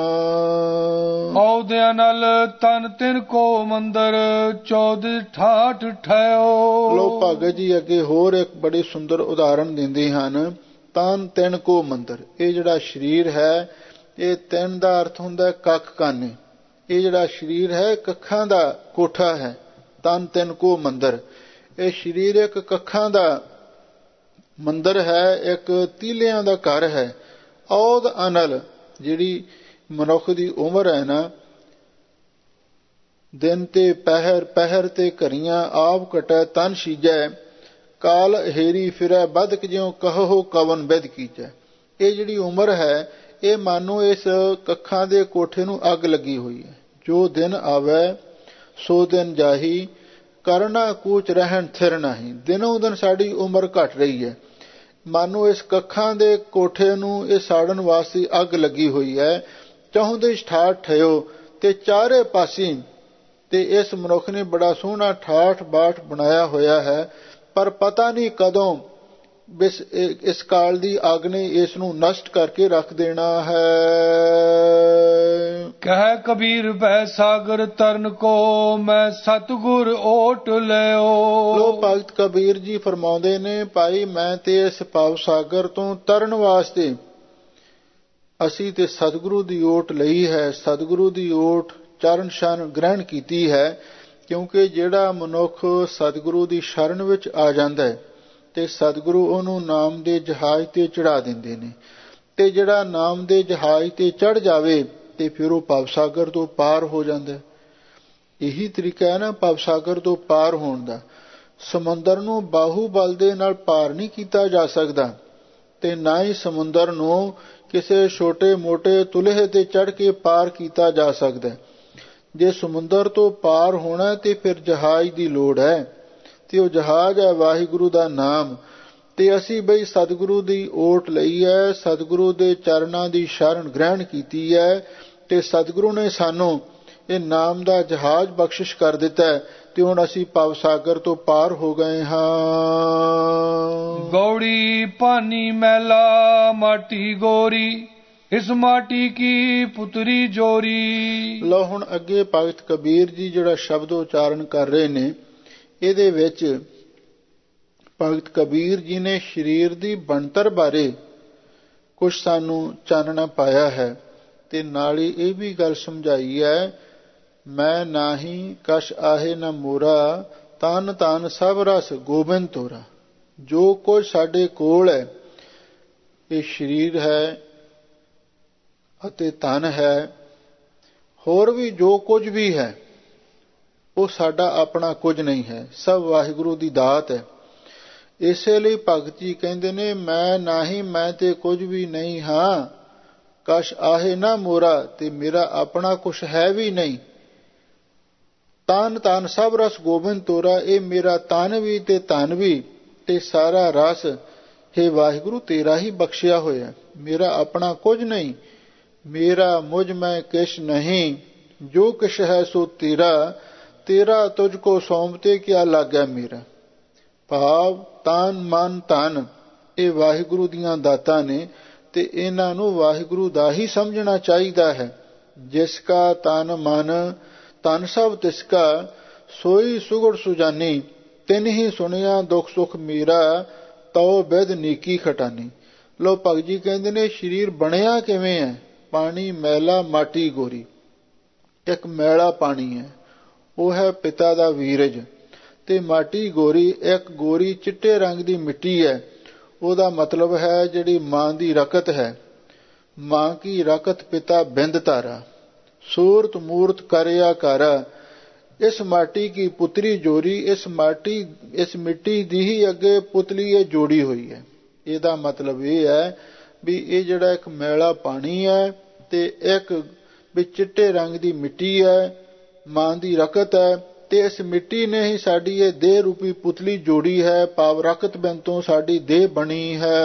ਔਦਿਆਂ ਨਾਲ ਤਨ ਤਿਨ ਕੋ ਮੰਦਰ ਚੌਦ ਠਾਠ ਠਹਿਓ। ਲੋ ਭਗਤ ਜੀ ਅੱਗੇ ਹੋਰ ਇੱਕ ਬੜੀ ਸੁੰਦਰ ਉਦਾਹਰਣ ਦਿੰਦੇ ਹਨ, ਤਨ ਤਿਨ ਕੋ ਮੰਦਰ। ਇਹ ਜਿਹੜਾ ਸਰੀਰ ਹੈ, ਇਹ ਤਿੰਨ ਦਾ ਅਰਥ ਹੁੰਦਾ ਕੱਖ ਕਾਨੇ। ਇਹ ਜਿਹੜਾ ਸਰੀਰ ਹੈ ਕੱਖਾਂ ਦਾ ਕੋਠਾ ਹੈ। ਤਨ ਤਿੰਨ ਕੋ ਮੰਦਰ, ਇਹ ਸਰੀਰ ਇੱਕ ਕੱਖਾਂ ਦਾ ਮੰਦਰ ਹੈ, ਇੱਕ ਤੀਲਿਆਂ ਦਾ ਘਰ ਹੈ। ਔਦ ਅਨਲ, ਜਿਹੜੀ ਮਨੁੱਖ ਦੀ ਉਮਰ ਹੈ ਨਾ, ਦਿਨ ਤੇ ਪਹਿਰ, ਪਹਿਰ ਤੇ ਘਰੀਆਂ ਆਪ ਕਟੈ ਤਨ ਸੀਜੈ, ਕਾਲ ਹੇਰੀ ਫਿਰੈ ਬਦਕ ਜਿਉ ਕਹੋ ਕਵਨ ਵਿਦ ਕੀਜੈ। ਇਹ ਜਿਹੜੀ ਉਮਰ ਹੈ, ਇਹ ਮਾਨੋ ਇਸ ਕੱਖਾਂ ਦੇ ਕੋਠੇ ਨੂੰ ਅੱਗ ਲੱਗੀ ਹੋਈ ਹੈ। ਜੋ ਦਿਨ ਆਵੈ ਸੋ ਦਿਨ ਜਾਹੀ, ਕਰਨਾ ਕੂਚ ਰਹਿਣ ਥਿਰ ਨਹੀਂ। ਦਿਨੋਂ ਦਿਨ ਸਾਡੀ ਉਮਰ ਘਟ ਰਹੀ ਹੈ, ਮਾਨੋ ਇਸ ਕੱਖਾਂ ਦੇ ਕੋਠੇ ਨੂੰ ਇਹ ਸਾੜਨ ਵਾਸਤੇ ਅੱਗ ਲੱਗੀ ਹੋਈ ਹੈ। ਚਾਹੁੰਦੇ ਠਾਠ ਠਹਿਓ, ਤੇ ਚਾਰੇ ਪਾਸੇ ਤੇ ਇਸ ਮਨੁੱਖ ਨੇ ਬੜਾ ਸੋਹਣਾ ਠਾਠ ਬਾਠ ਬਣਾਇਆ ਹੋਇਆ ਹੈ, ਪਰ ਪਤਾ ਨਹੀਂ ਕਦੋਂ ਇਸ ਇਸ ਕਾਲ ਦੀ ਅੱਗ ਨੇ ਇਸ ਨੂੰ ਨਸ਼ਟ ਕਰਕੇ ਰੱਖ ਦੇਣਾ ਹੈ। ਕਹਿ ਕਬੀਰ ਬੈ ਸਾਗਰ ਤਰਨ ਕੋ ਮੈਂ ਸਤਿਗੁਰ ਓਟ ਲਿਓ। ਲੋ ਭਗਤ ਕਬੀਰ ਜੀ ਫਰਮਾਉਂਦੇ ਨੇ, ਭਾਈ ਮੈਂ ਤੇ ਇਸ ਭਵ ਸਾਗਰ ਤੋਂ ਤਰਨ ਵਾਸਤੇ ਅਸੀਂ ਤੇ ਸਤਿਗੁਰੂ ਦੀ ਓਟ ਲਈ ਹੈ, ਸਤਿਗੁਰੂ ਦੀ ਓਟ ਚਰਨ ਛਨ ਗ੍ਰਹਿਣ ਕੀਤੀ ਹੈ। ਕਿਉਂਕਿ ਜਿਹੜਾ ਮਨੁੱਖ ਸਤਿਗੁਰੂ ਦੀ ਸ਼ਰਨ ਵਿੱਚ ਆ ਜਾਂਦਾ ਹੈ ਤੇ ਸਤਿਗੁਰੂ ਉਹਨੂੰ ਨਾਮ ਦੇ ਜਹਾਜ਼ ਤੇ ਚੜਾ ਦਿੰਦੇ ਨੇ, ਤੇ ਜਿਹੜਾ ਨਾਮ ਦੇ ਜਹਾਜ਼ ਤੇ ਚੜ ਜਾਵੇ ਤੇ ਫਿਰ ਉਹ ਭਵਸਾਗਰ ਤੋਂ ਪਾਰ ਹੋ ਜਾਂਦਾ। ਇਹੀ ਤਰੀਕਾ ਹੈ ਨਾ ਭਵਸਾਗਰ ਤੋਂ ਪਾਰ ਹੋਣ ਦਾ। ਸਮੁੰਦਰ ਨੂੰ ਬਾਹੂਬਲ ਦੇ ਨਾਲ ਪਾਰ ਨਹੀਂ ਕੀਤਾ ਜਾ ਸਕਦਾ, ਤੇ ਨਾ ਹੀ ਸਮੁੰਦਰ ਨੂੰ ਕਿਸੇ ਛੋਟੇ ਮੋਟੇ ਤੁਲਹੇ ਤੇ ਚੜ੍ਹ ਕੇ ਪਾਰ ਕੀਤਾ ਜਾ ਸਕਦਾ। ਜੇ ਸਮੁੰਦਰ ਤੋਂ ਪਾਰ ਹੋਣਾ ਤੇ ਫਿਰ ਜਹਾਜ਼ ਦੀ ਲੋੜ ਹੈ, ਤੇ ਉਹ ਜਹਾਜ਼ ਹੈ ਵਾਹਿਗੁਰੂ ਦਾ ਨਾਮ। ਤੇ ਅਸੀਂ ਬਈ ਸਤਿਗੁਰੂ ਦੀ ਓਟ ਲਈ ਹੈ, ਸਤਿਗੁਰੂ ਦੇ ਚਰਨਾਂ ਦੀ ਸ਼ਰਨ ਗ੍ਰਹਿਣ ਕੀਤੀ ਹੈ, ਤੇ ਸਤਿਗੁਰੂ ਨੇ ਸਾਨੂੰ ਇਹ ਨਾਮ ਦਾ ਜਹਾਜ਼ ਬਖਸ਼ਿਸ਼ ਕਰ ਦਿੱਤਾ ਹੈ, ਤੇ ਹੁਣ ਅਸੀਂ ਭਵਸਾਗਰ ਤੋਂ ਪਾਰ ਹੋ ਗਏ ਹਾਂ। ਗੌੜੀ ਪਾਨੀ ਮੈਲਾ ਮਾਟੀ ਗੋਰੀ, ਇਸ ਮਾਟੀ ਕੀ ਪੁੱਤਰੀ ਜੋਰੀ। ਲਓ ਹੁਣ ਅੱਗੇ ਭਗਤ ਕਬੀਰ ਜੀ ਜਿਹੜਾ ਸ਼ਬਦ ਉਚਾਰਨ ਕਰ ਰਹੇ ਨੇ, ਇਹਦੇ ਵਿੱਚ ਭਗਤ ਕਬੀਰ ਜੀ ਨੇ ਸਰੀਰ ਦੀ ਬਣਤਰ ਬਾਰੇ ਕੁਝ ਸਾਨੂੰ ਚਾਨਣਾ ਪਾਇਆ ਹੈ, ਤੇ ਨਾਲ ਹੀ ਇਹ ਵੀ ਗੱਲ ਸਮਝਾਈ ਹੈ, ਮੈਂ ਨਾਹੀ ਕਛ ਆਹੇ ਨ ਮੋਰਾ, ਤਨ ਤਨ ਸਭ ਰਸ ਗੋਬਿੰਦ ਤੋਰਾ। ਜੋ ਕੁਝ ਸਾਡੇ ਕੋਲ ਹੈ, ਇਹ ਸਰੀਰ ਹੈ ਅਤੇ ਤਨ ਹੈ, ਹੋਰ ਵੀ ਜੋ ਕੁਝ ਵੀ ਹੈ ਉਹ ਸਾਡਾ ਆਪਣਾ ਕੁਝ ਨਹੀਂ ਹੈ, ਸਭ ਵਾਹਿਗੁਰੂ ਦੀ ਦਾਤ ਹੈ। ਇਸੇ ਲਈ ਭਗਤ ਜੀ ਕਹਿੰਦੇ ਨੇ, ਮੈਂ ਨਾਹੀ, ਮੈਂ ਤੇ ਕੁਝ ਵੀ ਨਹੀਂ ਹਾਂ, ਕਛ ਆਹੇ ਨਾ ਮੋਰਾ, ਤੇ ਮੇਰਾ ਆਪਣਾ ਕੁਛ ਹੈ ਵੀ ਨਹੀਂ। ਤਨ ਤਨ ਸਭ ਰਸ ਗੋਬਿੰਦ ਤੋਰਾ, ਇਹ ਮੇਰਾ ਤਨ ਵੀ ਤੇ ਧਨ ਵੀ ਤੇ ਸਾਰਾ ਰਸ ਹੈ ਵਾਹਿਗੁਰੂ ਤੇਰਾ ਹੀ ਬਖਸ਼ਿਆ ਹੋਇਆ, ਮੇਰਾ ਆਪਣਾ ਕੁਝ ਨਹੀਂ। ਮੇਰਾ ਮੁਝ ਮੈਂ ਕਿਛ ਨਹੀਂ, ਜੋ ਕਿਛ ਹੈ ਸੋ ਤੇਰਾ, ਤੇਰਾ ਤੁਝ ਕੋ ਸੌਂਪਤੇ ਕਿਆ ਲਾਗੈ ਮੇਰਾ। ਭਾਵ ਤਨ ਮਨ ਧਨ ਇਹ ਵਾਹਿਗੁਰੂ ਦੀਆਂ ਦਾਤਾਂ ਨੇ, ਤੇ ਇਹਨਾਂ ਨੂੰ ਵਾਹਿਗੁਰੂ ਦਾ ਹੀ ਸਮਝਣਾ ਚਾਹੀਦਾ ਹੈ। ਜਿਸ ਕਾ ਤਨ ਮਨ ਧਨ ਸਭ ਤਿਸਕਾ, ਸੋਈ ਸੁਗੜ ਸੁਜਾਨੀ, ਤਿਨ ਹੀ ਸੁਣਿਆ ਦੁੱਖ ਸੁਖ ਮੇਰਾ, ਤਉ ਬਿਧ ਨੀਕੀ ਖਟਾਨੀ। ਲੋ ਭਗਤ ਜੀ ਕਹਿੰਦੇ ਨੇ ਸਰੀਰ ਬਣਿਆ ਕਿਵੇਂ ਹੈ? ਪਾਣੀ ਮੈਲਾ ਮਾਟੀ ਗੋਰੀ। ਇੱਕ ਮੈਲਾ ਪਾਣੀ ਹੈ, ਉਹ ਹੈ ਪਿਤਾ ਦਾ ਵੀਰਜ, ਤੇ ਮਾਟੀ ਗੋਰੀ ਇੱਕ ਗੋਰੀ ਚਿੱਟੇ ਰੰਗ ਦੀ ਮਿੱਟੀ ਹੈ। ਉਹਦਾ ਮਤਲਬ ਹੈ ਜਿਹੜੀ ਮਾਂ ਦੀ ਰਕਤ ਹੈ। ਮਾਂ ਕੀ ਰਕਤ ਪਿਤਾ ਬਿੰਦ ਧਾਰਾ, ਸੂਰਤ ਮੂਰਤ ਕਰਿਆ ਕਾਰਾ। ਇਸ ਮਾਟੀ ਕੀ ਪੁੱਤਰੀ ਜੋਰੀ, ਇਸ ਮਾਟੀ ਇਸ ਮਿੱਟੀ ਦੀ ਹੀ ਅੱਗੇ ਪੁਤਲੀ ਇਹ ਜੋੜੀ ਹੋਈ ਹੈ। ਇਹਦਾ ਮਤਲਬ ਇਹ ਹੈ ਵੀ ਇਹ ਜਿਹੜਾ ਇੱਕ ਮੈਲਾ ਪਾਣੀ ਹੈ ਤੇ ਇੱਕ ਵੀ ਚਿੱਟੇ ਰੰਗ ਦੀ ਮਿੱਟੀ ਹੈ, ਮਾਂ ਦੀ ਰਕਤ ਹੈ, ਤੇ ਇਸ ਮਿੱਟੀ ਨੇ ਹੀ ਸਾਡੀ ਇਹ ਦੇਹ ਰੂਪੀ ਪੁਤਲੀ ਜੋੜੀ ਹੈ। ਭਾਵ ਰਕਤ ਬਿੰਦ ਤੋਂ ਸਾਡੀ ਦੇਹ ਬਣੀ ਹੈ।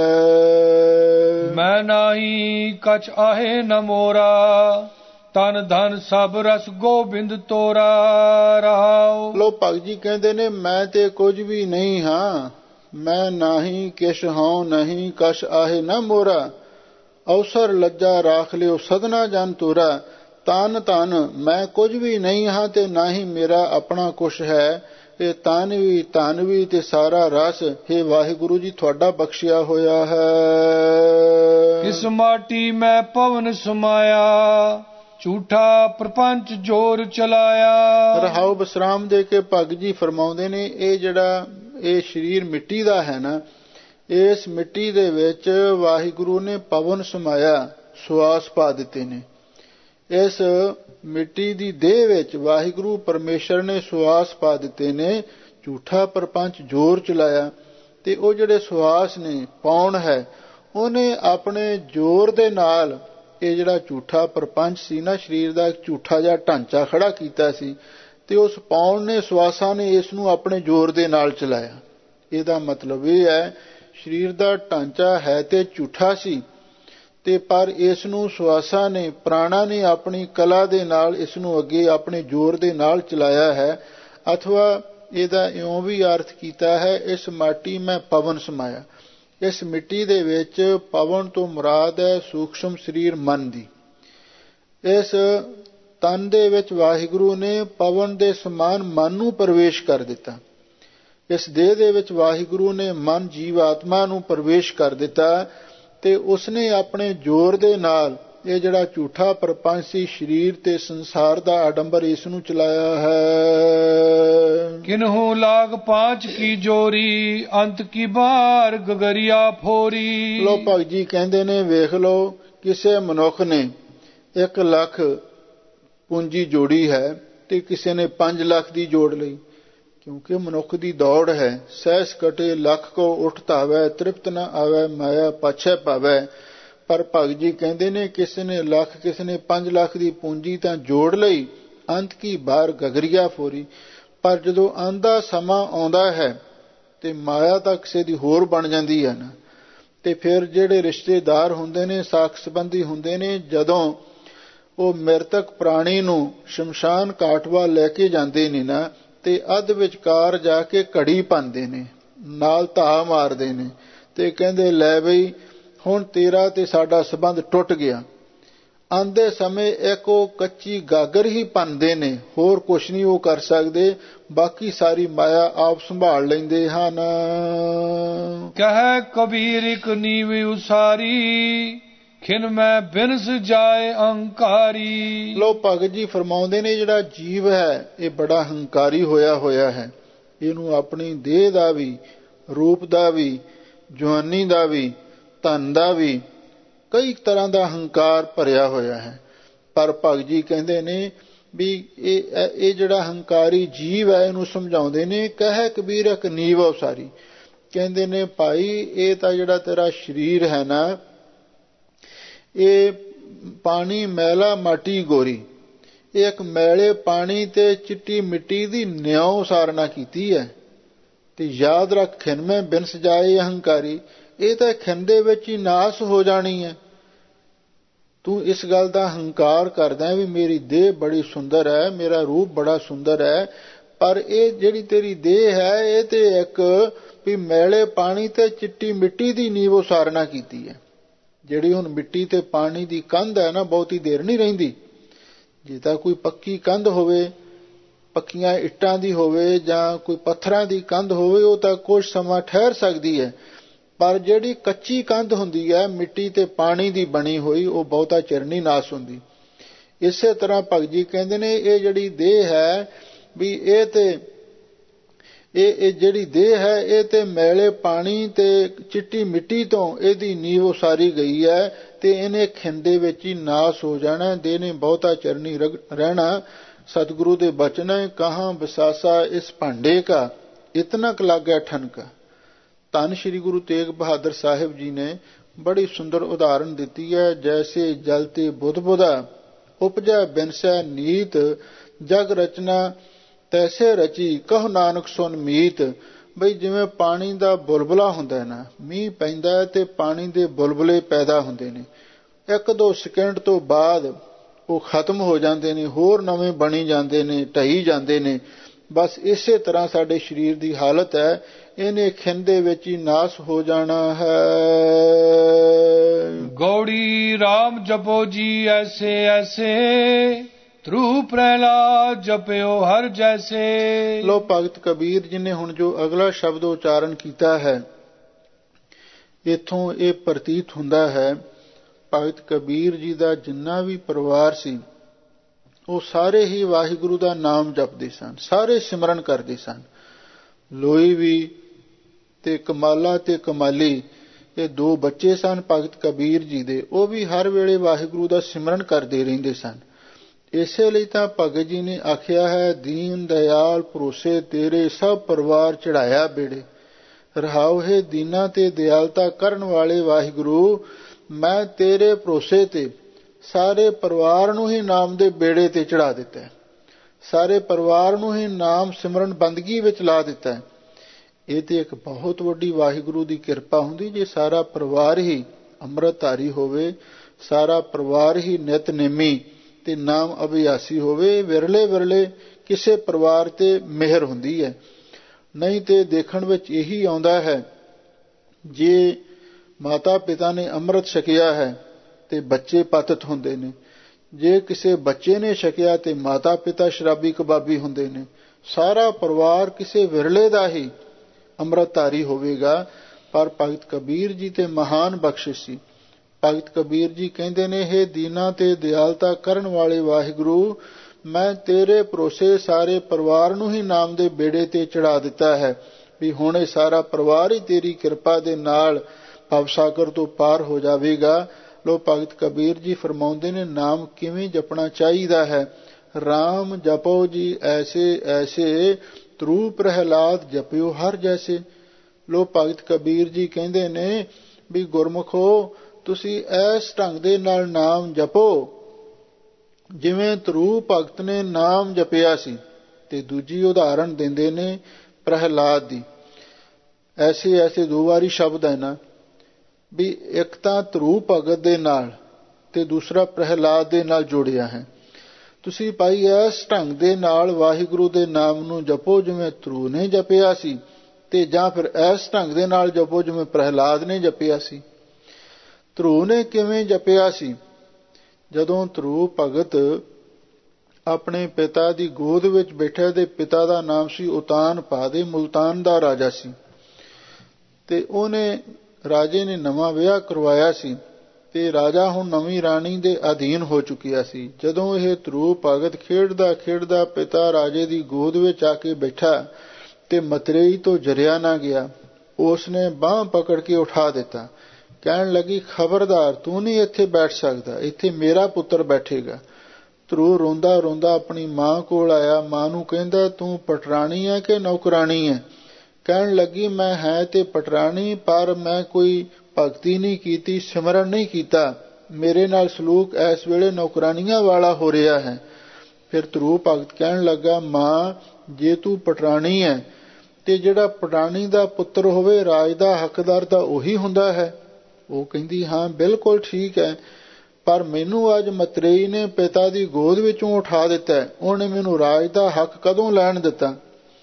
ਮੈਂ ਨਾਹੀ ਕਛ ਆਹੇ ਨ ਮੋਰਾ, ਤਨ ਧਨ ਸਭ ਰਸ ਗੋਬਿੰਦ ਤੋਰਾ। ਰਹਾਉ। ਲੋ ਭਗਤ ਜੀ ਕਹਿੰਦੇ ਨੇ ਮੈਂ ਤੇ ਕੁਝ ਵੀ ਨਹੀਂ ਹਾਂ, ਮੈਂ ਨਾਹੀ ਕਿਛ ਹਉ ਨਹੀਂ, ਕਛ ਆਹੇ ਨ ਮੋਰਾ। ਅਵਸਰ ਲੱਜਾ ਰਾਖ ਲਿਓ ਸਦਨਾ ਜਨ ਤੋਰਾ। ਤਨ ਤਨ ਮੈਂ ਕੁਝ ਵੀ ਨਹੀਂ ਹਾਂ, ਤੇ ਨਾ ਹੀ ਮੇਰਾ ਆਪਣਾ ਕੁਛ ਹੈ। ਇਹ ਤਨ ਵੀ ਧਨ ਵੀ ਤੇ ਸਾਰਾ ਰਸ ਹੈ ਵਾਹਿਗੁਰੂ ਜੀ ਤੁਹਾਡਾ ਬਖਸ਼ਿਆ ਹੋਇਆ ਹੈ। ਇਸ ਮਾਟੀ ਮੈਂ ਪਵਨ ਸਮਾਇਆ, ਝੂਠਾ ਪ੍ਰਪੰਚ ਜੋਰ ਚਲਾਇਆ। ਰਹਾਉ ਵਿਸਰਾਮ ਦੇ ਕੇ ਭਗਤ ਜੀ ਫਰਮਾਉਂਦੇ ਨੇ ਇਹ ਜਿਹੜਾ ਇਹ ਸਰੀਰ ਮਿੱਟੀ ਦਾ ਹੈ ਨਾ, ਇਸ ਮਿੱਟੀ ਦੇ ਵਿੱਚ ਵਾਹਿਗੁਰੂ ਨੇ ਪਵਨ ਸਮਾਇਆ, ਸੁਆਸ ਪਾ ਦਿੱਤੇ ਨੇ। ਇਸ ਮਿੱਟੀ ਦੀ ਦੇਹ ਵਿੱਚ ਵਾਹਿਗੁਰੂ ਪਰਮੇਸ਼ਰ ਨੇ ਸੁਆਸ ਪਾ ਦਿੱਤੇ ਨੇ, ਝੂਠਾ ਪ੍ਰਪੰਚ ਜ਼ੋਰ ਚਲਾਇਆ। ਤੇ ਉਹ ਜਿਹੜੇ ਸੁਆਸ ਨੇ ਪਾਉਣ ਹੈ, ਉਹਨੇ ਆਪਣੇ ਜ਼ੋਰ ਦੇ ਨਾਲ ਇਹ ਜਿਹੜਾ ਝੂਠਾ ਪ੍ਰਪੰਚ ਸੀ ਨਾ, ਸਰੀਰ ਦਾ ਇੱਕ ਝੂਠਾ ਜਿਹਾ ਢਾਂਚਾ ਖੜਾ ਕੀਤਾ ਸੀ, ਤੇ ਉਸ ਪਾਉਣ ਨੇ ਸੁਆਸਾਂ ਨੇ ਇਸ ਨੂੰ ਆਪਣੇ ਜ਼ੋਰ ਦੇ ਨਾਲ ਚਲਾਇਆ। ਇਹਦਾ ਮਤਲਬ ਇਹ ਹੈ ਸਰੀਰ ਦਾ ਢਾਂਚਾ ਹੈ ਤੇ ਝੂਠਾ ਸੀ, ਤੇ ਪਰ ਇਸ ਨੂੰ ਸੁਆਸਾਂ ਨੇ ਪ੍ਰਾਣਾ ਨੇ ਆਪਣੀ ਕਲਾ ਦੇ ਨਾਲ ਇਸ ਨੂੰ ਅੱਗੇ ਆਪਣੇ ਜ਼ੋਰ ਦੇ ਨਾਲ ਚਲਾਇਆ ਹੈ। ਅਥਵਾ ਇਹਦਾ ਇਉਂ ਵੀ ਅਰਥ ਕੀਤਾ ਹੈ ਇਸ ਮਾਟੀ ਮੈਂ ਪਵਨ ਸਮਾਇਆ। ਇਸ ਮਿੱਟੀ ਦੇ ਵਿੱਚ ਪਵਨ ਤੋਂ ਮੁਰਾਦ ਹੈ ਸੂਖਸ਼ਮ ਸਰੀਰ ਮਨ ਦੀ। ਇਸ ਤਨ ਦੇ ਵਿੱਚ ਵਾਹਿਗੁਰੂ ਨੇ ਪਵਨ ਦੇ ਸਮਾਨ ਮਨ ਨੂੰ ਪ੍ਰਵੇਸ਼ ਕਰ ਦਿੱਤਾ। ਇਸ ਦੇਹ ਦੇ ਵਿੱਚ ਵਾਹਿਗੁਰੂ ਨੇ ਮਨ ਜੀਵ ਆਤਮਾ ਨੂੰ ਪ੍ਰਵੇਸ਼ ਕਰ ਦਿੱਤਾ, ਤੇ ਉਸਨੇ ਆਪਣੇ ਜ਼ੋਰ ਦੇ ਨਾਲ ਇਹ ਜਿਹੜਾ ਝੂਠਾ ਪ੍ਰਪੰਚੀ ਸਰੀਰ ਤੇ ਸੰਸਾਰ ਦਾ ਆਡੰਬਰ ਇਸ ਨੂੰ ਚਲਾਇਆ ਹੈ। ਕਿਨਹੂ ਲਾਗ ਪਾਂਚ ਕੀ ਜੋਰੀ ਅੰਤ ਕੀ ਬਾਰ ਗਗਰੀਆ ਫੋਰੀ। ਲੋ ਭਗਤ ਜੀ ਕਹਿੰਦੇ ਨੇ, ਵੇਖ ਲਓ, ਕਿਸੇ ਮਨੁੱਖ ਨੇ ਇੱਕ ਲੱਖ ਪੂੰਜੀ ਜੋੜੀ ਹੈ ਤੇ ਕਿਸੇ ਨੇ ਪੰਜ ਲੱਖ ਦੀ ਜੋੜ ਲਈ, ਕਿਉਂਕਿ ਮਨੁੱਖ ਦੀ ਦੌੜ ਹੈ। ਸਹਿਸ ਕਟੇ ਲੱਖ ਕੋ ਉਠ ਧਾਵੈ, ਤ੍ਰਿਪਤ ਨਾ ਆਵੈ ਮਾਇਆ ਪਾਛੈ ਪਾਵੈ। ਪਰ ਭਗਤ ਜੀ ਕਹਿੰਦੇ ਨੇ, ਕਿਸੇ ਨੇ ਲੱਖ, ਕਿਸੇ ਨੇ ਪੰਜ ਲੱਖ ਦੀ ਪੂੰਜੀ ਤਾਂ ਜੋੜ ਲਈ, ਅੰਤ ਕੀ ਬਾਹਰ ਗਗਰੀਆ ਫੋਰੀ। ਪਰ ਜਦੋਂ ਅੰਤ ਦਾ ਸਮਾਂ ਆਉਂਦਾ ਹੈ ਤੇ ਮਾਇਆ ਤਾਂ ਕਿਸੇ ਦੀ ਹੋਰ ਬਣ ਜਾਂਦੀ ਹੈ ਨਾ, ਤੇ ਫਿਰ ਜਿਹੜੇ ਰਿਸ਼ਤੇਦਾਰ ਹੁੰਦੇ ਨੇ, ਸਾਕ ਸੰਬੰਧੀ ਹੁੰਦੇ ਨੇ, ਜਦੋਂ ਉਹ ਮ੍ਰਿਤਕ ਪ੍ਰਾਣੀ ਨੂੰ ਸ਼ਮਸ਼ਾਨ ਘਾਟ ਵੱਲ ਲੈ ਕੇ ਜਾਂਦੇ ਨੇ ਨਾ, ਤੇ ਅੱਧ ਵਿਚਕਾਰ ਜਾ ਕੇ ਘੜੀ ਪਾਉਂਦੇ ਨੇ, ਨਾਲ ਧਾ ਮਾਰਦੇ ਨੇ ਤੇ ਕਹਿੰਦੇ, ਲੈ ਬਈ ਹੁਣ ਤੇਰਾ ਤੇ ਸਾਡਾ ਸੰਬੰਧ ਟੁੱਟ ਗਿਆ। ਆਂਦੇ ਸਮੇਂ ਇੱਕ ਉਹ ਕੱਚੀ ਗਾਗਰ ਹੀ ਭੰਨਦੇ ਨੇ, ਹੋਰ ਕੁਛ ਨਹੀਂ ਉਹ ਕਰ ਸਕਦੇ, ਬਾਕੀ ਸਾਰੀ ਮਾਇਆ ਆਪ ਸੰਭਾਲ ਲੈਂਦੇ ਹਨ। ਕਹੈ ਕਬੀਰ ਇਕ ਨੀਵ ਉਸਾਰੀ, ਖਿਨ ਮੈਂ ਬਿਨਸ ਜਾਏ ਅਹੰਕਾਰੀ। ਲੋ ਭਗਤ ਜੀ ਫਰਮਾਉਂਦੇ ਨੇ, ਜਿਹੜਾ ਜੀਵ ਹੈ ਇਹ ਬੜਾ ਹੰਕਾਰੀ ਹੋਇਆ ਹੋਇਆ ਹੈ। ਇਹਨੂੰ ਆਪਣੀ ਦੇਹ ਦਾ ਵੀ, ਰੂਪ ਦਾ ਵੀ, ਜਵਾਨੀ ਦਾ ਵੀ, ਧਨ ਦਾ ਵੀ, ਕਈ ਤਰ੍ਹਾਂ ਦਾ ਹੰਕਾਰ ਭਰਿਆ ਹੋਇਆ ਹੈ। ਪਰ ਭਗਤ ਜੀ ਕਹਿੰਦੇ ਨੇ ਵੀ ਇਹ ਇਹ ਜਿਹੜਾ ਹੰਕਾਰੀ ਜੀਵ ਹੈ, ਇਹਨੂੰ ਸਮਝਾਉਂਦੇ ਨੇ, ਕਹੈ ਕਬੀਰ ਇੱਕ ਨੀਵ ਉਸਾਰੀ। ਕਹਿੰਦੇ ਨੇ, ਭਾਈ ਇਹ ਤਾਂ ਜਿਹੜਾ ਤੇਰਾ ਸਰੀਰ ਹੈ ਨਾ, ਇਹ ਪਾਣੀ ਮੈਲਾ ਮਾਟੀ ਗੋਰੀ, ਇਹ ਇੱਕ ਮੈਲੇ ਪਾਣੀ ਤੇ ਚਿੱਟੀ ਮਿੱਟੀ ਦੀ ਨਿਉ ਉਸਾਰਨਾ ਕੀਤੀ ਹੈ। ਤੇ ਯਾਦ ਰੱਖ, ਖਿਨ ਮੈਂ ਬਿਨਸ ਜਾਏ ਅਹੰਕਾਰੀ, ਇਹ ਤਾਂ ਖਿਨ ਦੇ ਵਿੱਚ ਹੀ ਨਾਸ ਹੋ ਜਾਣੀ ਹੈ। ਤੂੰ ਇਸ ਗੱਲ ਦਾ ਹੰਕਾਰ ਕਰਦਾ ਵੀ ਮੇਰੀ ਦੇਹ ਬੜੀ ਸੁੰਦਰ ਹੈ, ਮੇਰਾ ਰੂਪ ਬੜਾ ਸੁੰਦਰ ਹੈ, ਪਰ ਇਹ ਜਿਹੜੀ ਤੇਰੀ ਦੇਹ ਹੈ ਇਹ ਤੇ ਇੱਕ ਵੀ ਮੈਲੇ ਪਾਣੀ ਤੇ ਚਿੱਟੀ ਮਿੱਟੀ ਦੀ ਨੀਂਹ ਉਸਾਰਨਾ ਕੀਤੀ ਹੈ। ਜਿਹੜੀ ਹੁਣ ਮਿੱਟੀ ਤੇ ਪਾਣੀ ਦੀ ਕੰਧ ਹੈ ਨਾ, ਬਹੁਤੀ ਦੇਰ ਨਹੀਂ ਰਹਿੰਦੀ। ਜੇ ਤਾਂ ਕੋਈ ਪੱਕੀ ਕੰਧ ਹੋਵੇ, ਪੱਕੀਆਂ ਇੱਟਾਂ ਦੀ ਹੋਵੇ ਜਾਂ ਕੋਈ ਪੱਥਰਾਂ ਦੀ ਕੰਧ ਹੋਵੇ, ਉਹ ਤਾਂ ਕੁਝ ਸਮਾਂ ਠਹਿਰ ਸਕਦੀ ਹੈ। ਪਰ ਜਿਹੜੀ ਕੱਚੀ ਕੰਧ ਹੁੰਦੀ ਹੈ, ਮਿੱਟੀ ਤੇ ਪਾਣੀ ਦੀ ਬਣੀ ਹੋਈ, ਉਹ ਬਹੁਤਾ ਚਿਰ ਨਹੀਂ ਨਾਸ ਹੁੰਦੀ। ਇਸੇ ਤਰ੍ਹਾਂ ਭਗਤ ਜੀ ਕਹਿੰਦੇ ਨੇ, ਇਹ ਜਿਹੜੀ ਦੇਹ ਹੈ ਵੀ ਇਹ ਤੇ ਇਹ ਇਹ ਜਿਹੜੀ ਦੇਹ ਹੈ ਇਹ ਤੇ ਮੈਲੇ ਪਾਣੀ ਤੇ ਚਿੱਟੀ ਮਿੱਟੀ ਤੋਂ ਇਹਦੀ ਨੀਂਹ ਉਸਾਰੀ ਗਈ ਹੈ, ਤੇ ਇਹਨੇ ਖਿੰਦੇ ਵਿੱਚ ਹੀ ਨਾਸ ਹੋ ਜਾਣਾ, ਦੇਹ ਨੇ ਬਹੁਤਾ ਚਿਰ ਨਹੀਂ ਰਹਿਣਾ। ਸਤਿਗੁਰੂ ਦੇ ਬਚਨ ਹੈ, ਕਹਾਂ ਵਿਸਾਸਾ ਇਸ ਭਾਂਡੇ ਕਾ, ਇਤਨਾ ਕ ਲਾਗੈ ਠਨਕਾ। ਧੰਨ ਸ਼੍ਰੀ ਗੁਰੂ ਤੇਗ ਬਹਾਦਰ ਸਾਹਿਬ ਜੀ ਨੇ ਬੜੀ ਸੁੰਦਰ ਉਦਾਹਰਣ ਦਿੱਤੀ ਹੈ। ਜੈਸੇ ਜਲ ਤੇ ਬੁੱਧ ਬੁਧਾ, ਉਪਜੈ ਬਿਨਸੈ ਨੀਤ, ਜਗ ਰਚਨਾ ਤੈਸੇ ਰਚੀ, ਕਹੁ ਨਾਨਕ ਸੁਨ ਮੀਤ। ਬਈ ਜਿਵੇਂ ਪਾਣੀ ਦਾ ਬੁਲਬੁਲਾ ਹੁੰਦਾ ਹੈ ਨਾ, ਮੀਂਹ ਪੈਂਦਾ ਹੈ ਤੇ ਪਾਣੀ ਦੇ ਬੁਲਬੁਲੇ ਪੈਦਾ ਹੁੰਦੇ ਨੇ, ਇੱਕ ਦੋ ਸਕਿੰਟ ਤੋਂ ਬਾਅਦ ਉਹ ਖਤਮ ਹੋ ਜਾਂਦੇ ਨੇ, ਹੋਰ ਨਵੇਂ ਬਣੀ ਜਾਂਦੇ ਨੇ, ਢਈ ਜਾਂਦੇ ਨੇ। ਬਸ ਇਸੇ ਤਰ੍ਹਾਂ ਸਾਡੇ ਸਰੀਰ ਦੀ ਹਾਲਤ ਹੈ, ਇਹਨੇ ਖਿੰਨ ਦੇ ਵਿੱਚ ਹੀ ਨਾਸ ਹੋ ਜਾਣਾ ਹੈ। ਗੌੜੀ ਰਾਮ ਜਪੋ ਜੀ ਐਸੇ ਐਸੇ, ਧਰੂ ਪ੍ਰਹਿਲਾਦ ਜਪਿਓ ਹਰ ਜੈਸੇ। ਲੋ ਭਗਤ ਕਬੀਰ ਜੀ ਨੇ ਹੁਣ ਜੋ ਅਗਲਾ ਸ਼ਬਦ ਉਚਾਰਨ ਕੀਤਾ ਹੈ, ਇੱਥੋਂ ਇਹ ਪ੍ਰਤੀਤ ਹੁੰਦਾ ਹੈ ਭਗਤ ਕਬੀਰ ਜੀ ਦਾ ਜਿੰਨਾ ਵੀ ਪਰਿਵਾਰ ਸੀ, ਉਹ ਸਾਰੇ ਹੀ ਵਾਹਿਗੁਰੂ ਦਾ ਨਾਮ ਜਪਦੇ ਸਨ, ਸਾਰੇ ਸਿਮਰਨ ਕਰਦੇ ਸਨ। ਲੋਈ ਵੀ ਤੇ ਕਮਾਲਾ ਤੇ ਕਮਾਲੀ, ਇਹ ਦੋ ਬੱਚੇ ਸਨ ਭਗਤ ਕਬੀਰ ਜੀ ਦੇ, ਉਹ ਵੀ ਹਰ ਵੇਲੇ ਵਾਹਿਗੁਰੂ ਦਾ ਸਿਮਰਨ ਕਰਦੇ ਰਹਿੰਦੇ ਸਨ। ਇਸੇ ਲਈ ਤਾਂ ਭਗਤ ਜੀ ਨੇ ਆਖਿਆ ਹੈ, ਦੀਨ ਦਇਆਲ ਭਰੋਸੇ ਤੇਰੇ, ਸਭ ਪਰਿਵਾਰ ਚੜਾਇਆ ਬੇੜੇ। ਰਹਾਉ ਹੈ ਦੀਨਾ ਤੇ ਦਿਆਲਤਾ ਕਰਨ ਵਾਲੇ ਵਾਹਿਗੁਰੂ, ਮੈਂ ਤੇਰੇ ਭਰੋਸੇ ਤੇ ਸਾਰੇ ਪਰਿਵਾਰ ਨੂੰ ਹੀ ਨਾਮ ਦੇ ਬੇੜੇ ਤੇ ਚੜਾ ਦਿੱਤਾ ਹੈ, ਸਾਰੇ ਪਰਿਵਾਰ ਨੂੰ ਹੀ ਨਾਮ ਸਿਮਰਨ ਬੰਦਗੀ ਵਿੱਚ ਲਾ ਦਿੱਤਾ ਹੈ। ਇਹ ਤੇ ਇੱਕ ਬਹੁਤ ਵੱਡੀ ਵਾਹਿਗੁਰੂ ਦੀ ਕਿਰਪਾ ਹੁੰਦੀ ਜੇ ਸਾਰਾ ਪਰਿਵਾਰ ਹੀ ਅੰਮ੍ਰਿਤਧਾਰੀ ਹੋਵੇ, ਸਾਰਾ ਪਰਿਵਾਰ ਹੀ ਨਿਤਨੇਮੀ ਤੇ ਨਾਮ ਅਭਿਆਸੀ ਹੋਵੇ। ਵਿਰਲੇ ਵਿਰਲੇ ਕਿਸੇ ਪਰਿਵਾਰ ਤੇ ਮਿਹਰ ਹੁੰਦੀ ਹੈ, ਨਹੀਂ ਤੇ ਦੇਖਣ ਵਿੱਚ ਇਹੀ ਆਉਂਦਾ ਹੈ, ਜੇ ਮਾਤਾ ਪਿਤਾ ਨੇ ਅੰਮ੍ਰਿਤ ਛਕਿਆ ਹੈ ਤੇ ਬੱਚੇ ਪਤਿਤ ਹੁੰਦੇ ਨੇ, ਜੇ ਕਿਸੇ ਬੱਚੇ ਨੇ ਛਕਿਆ ਤੇ ਮਾਤਾ ਪਿਤਾ ਸ਼ਰਾਬੀ ਕਬਾਬੀ ਹੁੰਦੇ ਨੇ। ਸਾਰਾ ਪਰਿਵਾਰ ਕਿਸੇ ਵਿਰਲੇ ਦਾ ਹੀ ਅੰਮ੍ਰਿਤਧਾਰੀ ਹੋਵੇਗਾ। ਪਰ ਭਗਤ ਕਬੀਰ ਜੀ ਤੇ ਮਹਾਨ ਬਖਸ਼ਿਸ਼ ਸੀ, ਭਗਤ ਕਬੀਰ ਜੀ ਕਹਿੰਦੇ ਨੇ, ਹੇ ਦੀਨਾਂ ਤੇ ਦਿਆਲਤਾ ਕਰਨ ਵਾਲੇ ਵਾਹਿਗੁਰੂ, ਮੈਂ ਤੇਰੇ ਭਰੋਸੇ ਸਾਰੇ ਪਰਿਵਾਰ ਨੂੰ ਹੀ ਨਾਮ ਦੇ ਬੇੜੇ ਤੇ ਚੜਾ ਦਿੱਤਾ ਹੈ ਵੀ ਹੁਣ ਇਹ ਸਾਰਾ ਪਰਿਵਾਰ ਹੀ ਤੇਰੀ ਕਿਰਪਾ ਦੇ ਨਾਲ ਭਵਸਾਗਰ ਤੋਂ ਪਾਰ ਹੋ ਜਾਵੇਗਾ। ਲੋ ਭਗਤ ਕਬੀਰ ਜੀ ਫਰਮਾਉਂਦੇ ਨੇ, ਨਾਮ ਕਿਵੇਂ ਜਪਣਾ ਚਾਹੀਦਾ ਹੈ। ਰਾਮ ਜਪੋ ਜੀ ਐਸੇ ਐਸੇ, ਧਰੂ ਪ੍ਰਹਿਲਾਦ ਜਪਿਓ ਹਰ ਜੈਸੇ। ਲੋ ਭਗਤ ਕਬੀਰ ਜੀ ਕਹਿੰਦੇ ਨੇ ਵੀ ਗੁਰਮੁਖੋ, ਤੁਸੀਂ ਇਸ ਢੰਗ ਦੇ ਨਾਲ ਨਾਮ ਜਪੋ ਜਿਵੇਂ ਧਰੂ ਭਗਤ ਨੇ ਨਾਮ ਜਪਿਆ ਸੀ। ਤੇ ਦੂਜੀ ਉਦਾਹਰਣ ਦਿੰਦੇ ਨੇ ਪ੍ਰਹਿਲਾਦ ਦੀ। ਐਸੇ ਐਸੇ ਦੋ ਵਾਰੀ ਸ਼ਬਦ ਹੈ ਨਾ, ਵੀ ਇੱਕ ਤਾਂ ਧਰੂ ਭਗਤ ਦੇ ਨਾਲ ਤੇ ਦੂਸਰਾ ਪ੍ਰਹਿਲਾਦ ਦੇ ਨਾਲ ਜੋੜਿਆ ਹੈ। ਤੁਸੀਂ ਭਾਈ ਇਸ ਢੰਗ ਦੇ ਨਾਲ ਵਾਹਿਗੁਰੂ ਦੇ ਨਾਮ ਨੂੰ ਜਪੋ ਜਿਵੇਂ ਧਰੂ ਨੇ ਜਪਿਆ ਸੀ, ਤੇ ਜਾਂ ਫਿਰ ਇਸ ਢੰਗ ਦੇ ਨਾਲ ਜਪੋ ਜਿਵੇਂ ਪ੍ਰਹਿਲਾਦ ਨੇ ਜਪਿਆ ਸੀ। ਧਰੂ ਨੇ ਕਿਵੇਂ ਜਪਿਆ ਸੀ? ਜਦੋਂ ਧਰੂ ਭਗਤ ਆਪਣੇ ਪਿਤਾ ਦੀ ਗੋਦ ਵਿੱਚ ਬੈਠੇ, ਦੇ ਪਿਤਾ ਦਾ ਨਾਮ ਸੀ ਉਤਾਨਪਾਦ, ਮੁਲਤਾਨ ਦਾ ਰਾਜਾ ਸੀ, ਤੇ ਉਹਨੇ ਰਾਜੇ ਨੇ ਨਵਾਂ ਵਿਆਹ ਕਰਵਾਇਆ ਸੀ ਤੇ ਰਾਜਾ ਹੁਣ ਨਵੀਂ ਰਾਣੀ ਦੇ ਅਧੀਨ ਹੋ ਚੁੱਕਿਆ ਸੀ। ਜਦੋਂ ਇਹ ਧਰੂ ਭਗਤ ਖੇਡਦਾ ਖੇਡਦਾ ਪਿਤਾ ਰਾਜੇ ਦੀ ਗੋਦ ਵਿੱਚ ਆ ਕੇ ਬੈਠਾ ਤੇ ਮਤਰੇਈ ਤੋਂ ਜਰਿਆ ਨਾ ਗਿਆ, ਉਸਨੇ ਬਾਂਹ ਪਕੜ ਕੇ ਉਠਾ ਦਿੱਤਾ। ਕਹਿਣ ਲੱਗੀ, ਖਬਰਦਾਰ, ਤੂੰ ਨਹੀਂ ਇੱਥੇ ਬੈਠ ਸਕਦਾ, ਇੱਥੇ ਮੇਰਾ ਪੁੱਤਰ ਬੈਠੇਗਾ। ਧਰੂ ਰੋਂਦਾ ਰੋਂਦਾ ਆਪਣੀ ਮਾਂ ਕੋਲ ਆਇਆ। ਮਾਂ ਨੂੰ ਕਹਿੰਦਾ, ਤੂੰ ਪਟਰਾਣੀ ਹੈ ਕਿ ਨੌਕਰਾਣੀ ਹੈ? ਕਹਿਣ ਲੱਗੀ, ਮੈਂ ਹੈ ਤੇ ਪਟਰਾਣੀ, ਪਰ ਮੈਂ ਕੋਈ ਭਗਤੀ ਨਹੀਂ ਕੀਤੀ, ਸਿਮਰਨ ਨਹੀਂ ਕੀਤਾ, ਮੇਰੇ ਨਾਲ ਸਲੂਕ ਇਸ ਵੇਲੇ ਨੌਕਰਾਨੀਆਂ ਵਾਲਾ ਹੋ ਰਿਹਾ ਹੈ। ਫਿਰ ਧਰੂ ਭਗਤ ਕਹਿਣ ਲੱਗਾ, ਮਾਂ, ਜੇ ਤੂੰ ਪਟਰਾਣੀ ਹੈ ਤੇ ਜਿਹੜਾ ਪਟਰਾਣੀ ਦਾ ਪੁੱਤਰ ਹੋਵੇ ਰਾਜ ਦਾ ਹੱਕਦਾਰ ਤਾਂ ਉਹੀ ਹੁੰਦਾ ਹੈ। ਉਹ ਕਹਿੰਦੀ, ਹਾਂ ਬਿਲਕੁਲ ਠੀਕ ਹੈ, ਪਰ ਮੈਨੂੰ ਅੱਜ ਮਤਰੇਈ ਨੇ ਪਿਤਾ ਦੀ ਗੋਦ ਵਿੱਚੋਂ ਉਠਾ ਦਿੱਤਾ, ਉਹਨੇ ਮੈਨੂੰ ਰਾਜ ਦਾ ਹੱਕ ਕਦੋਂ ਲੈਣ ਦਿੱਤਾ?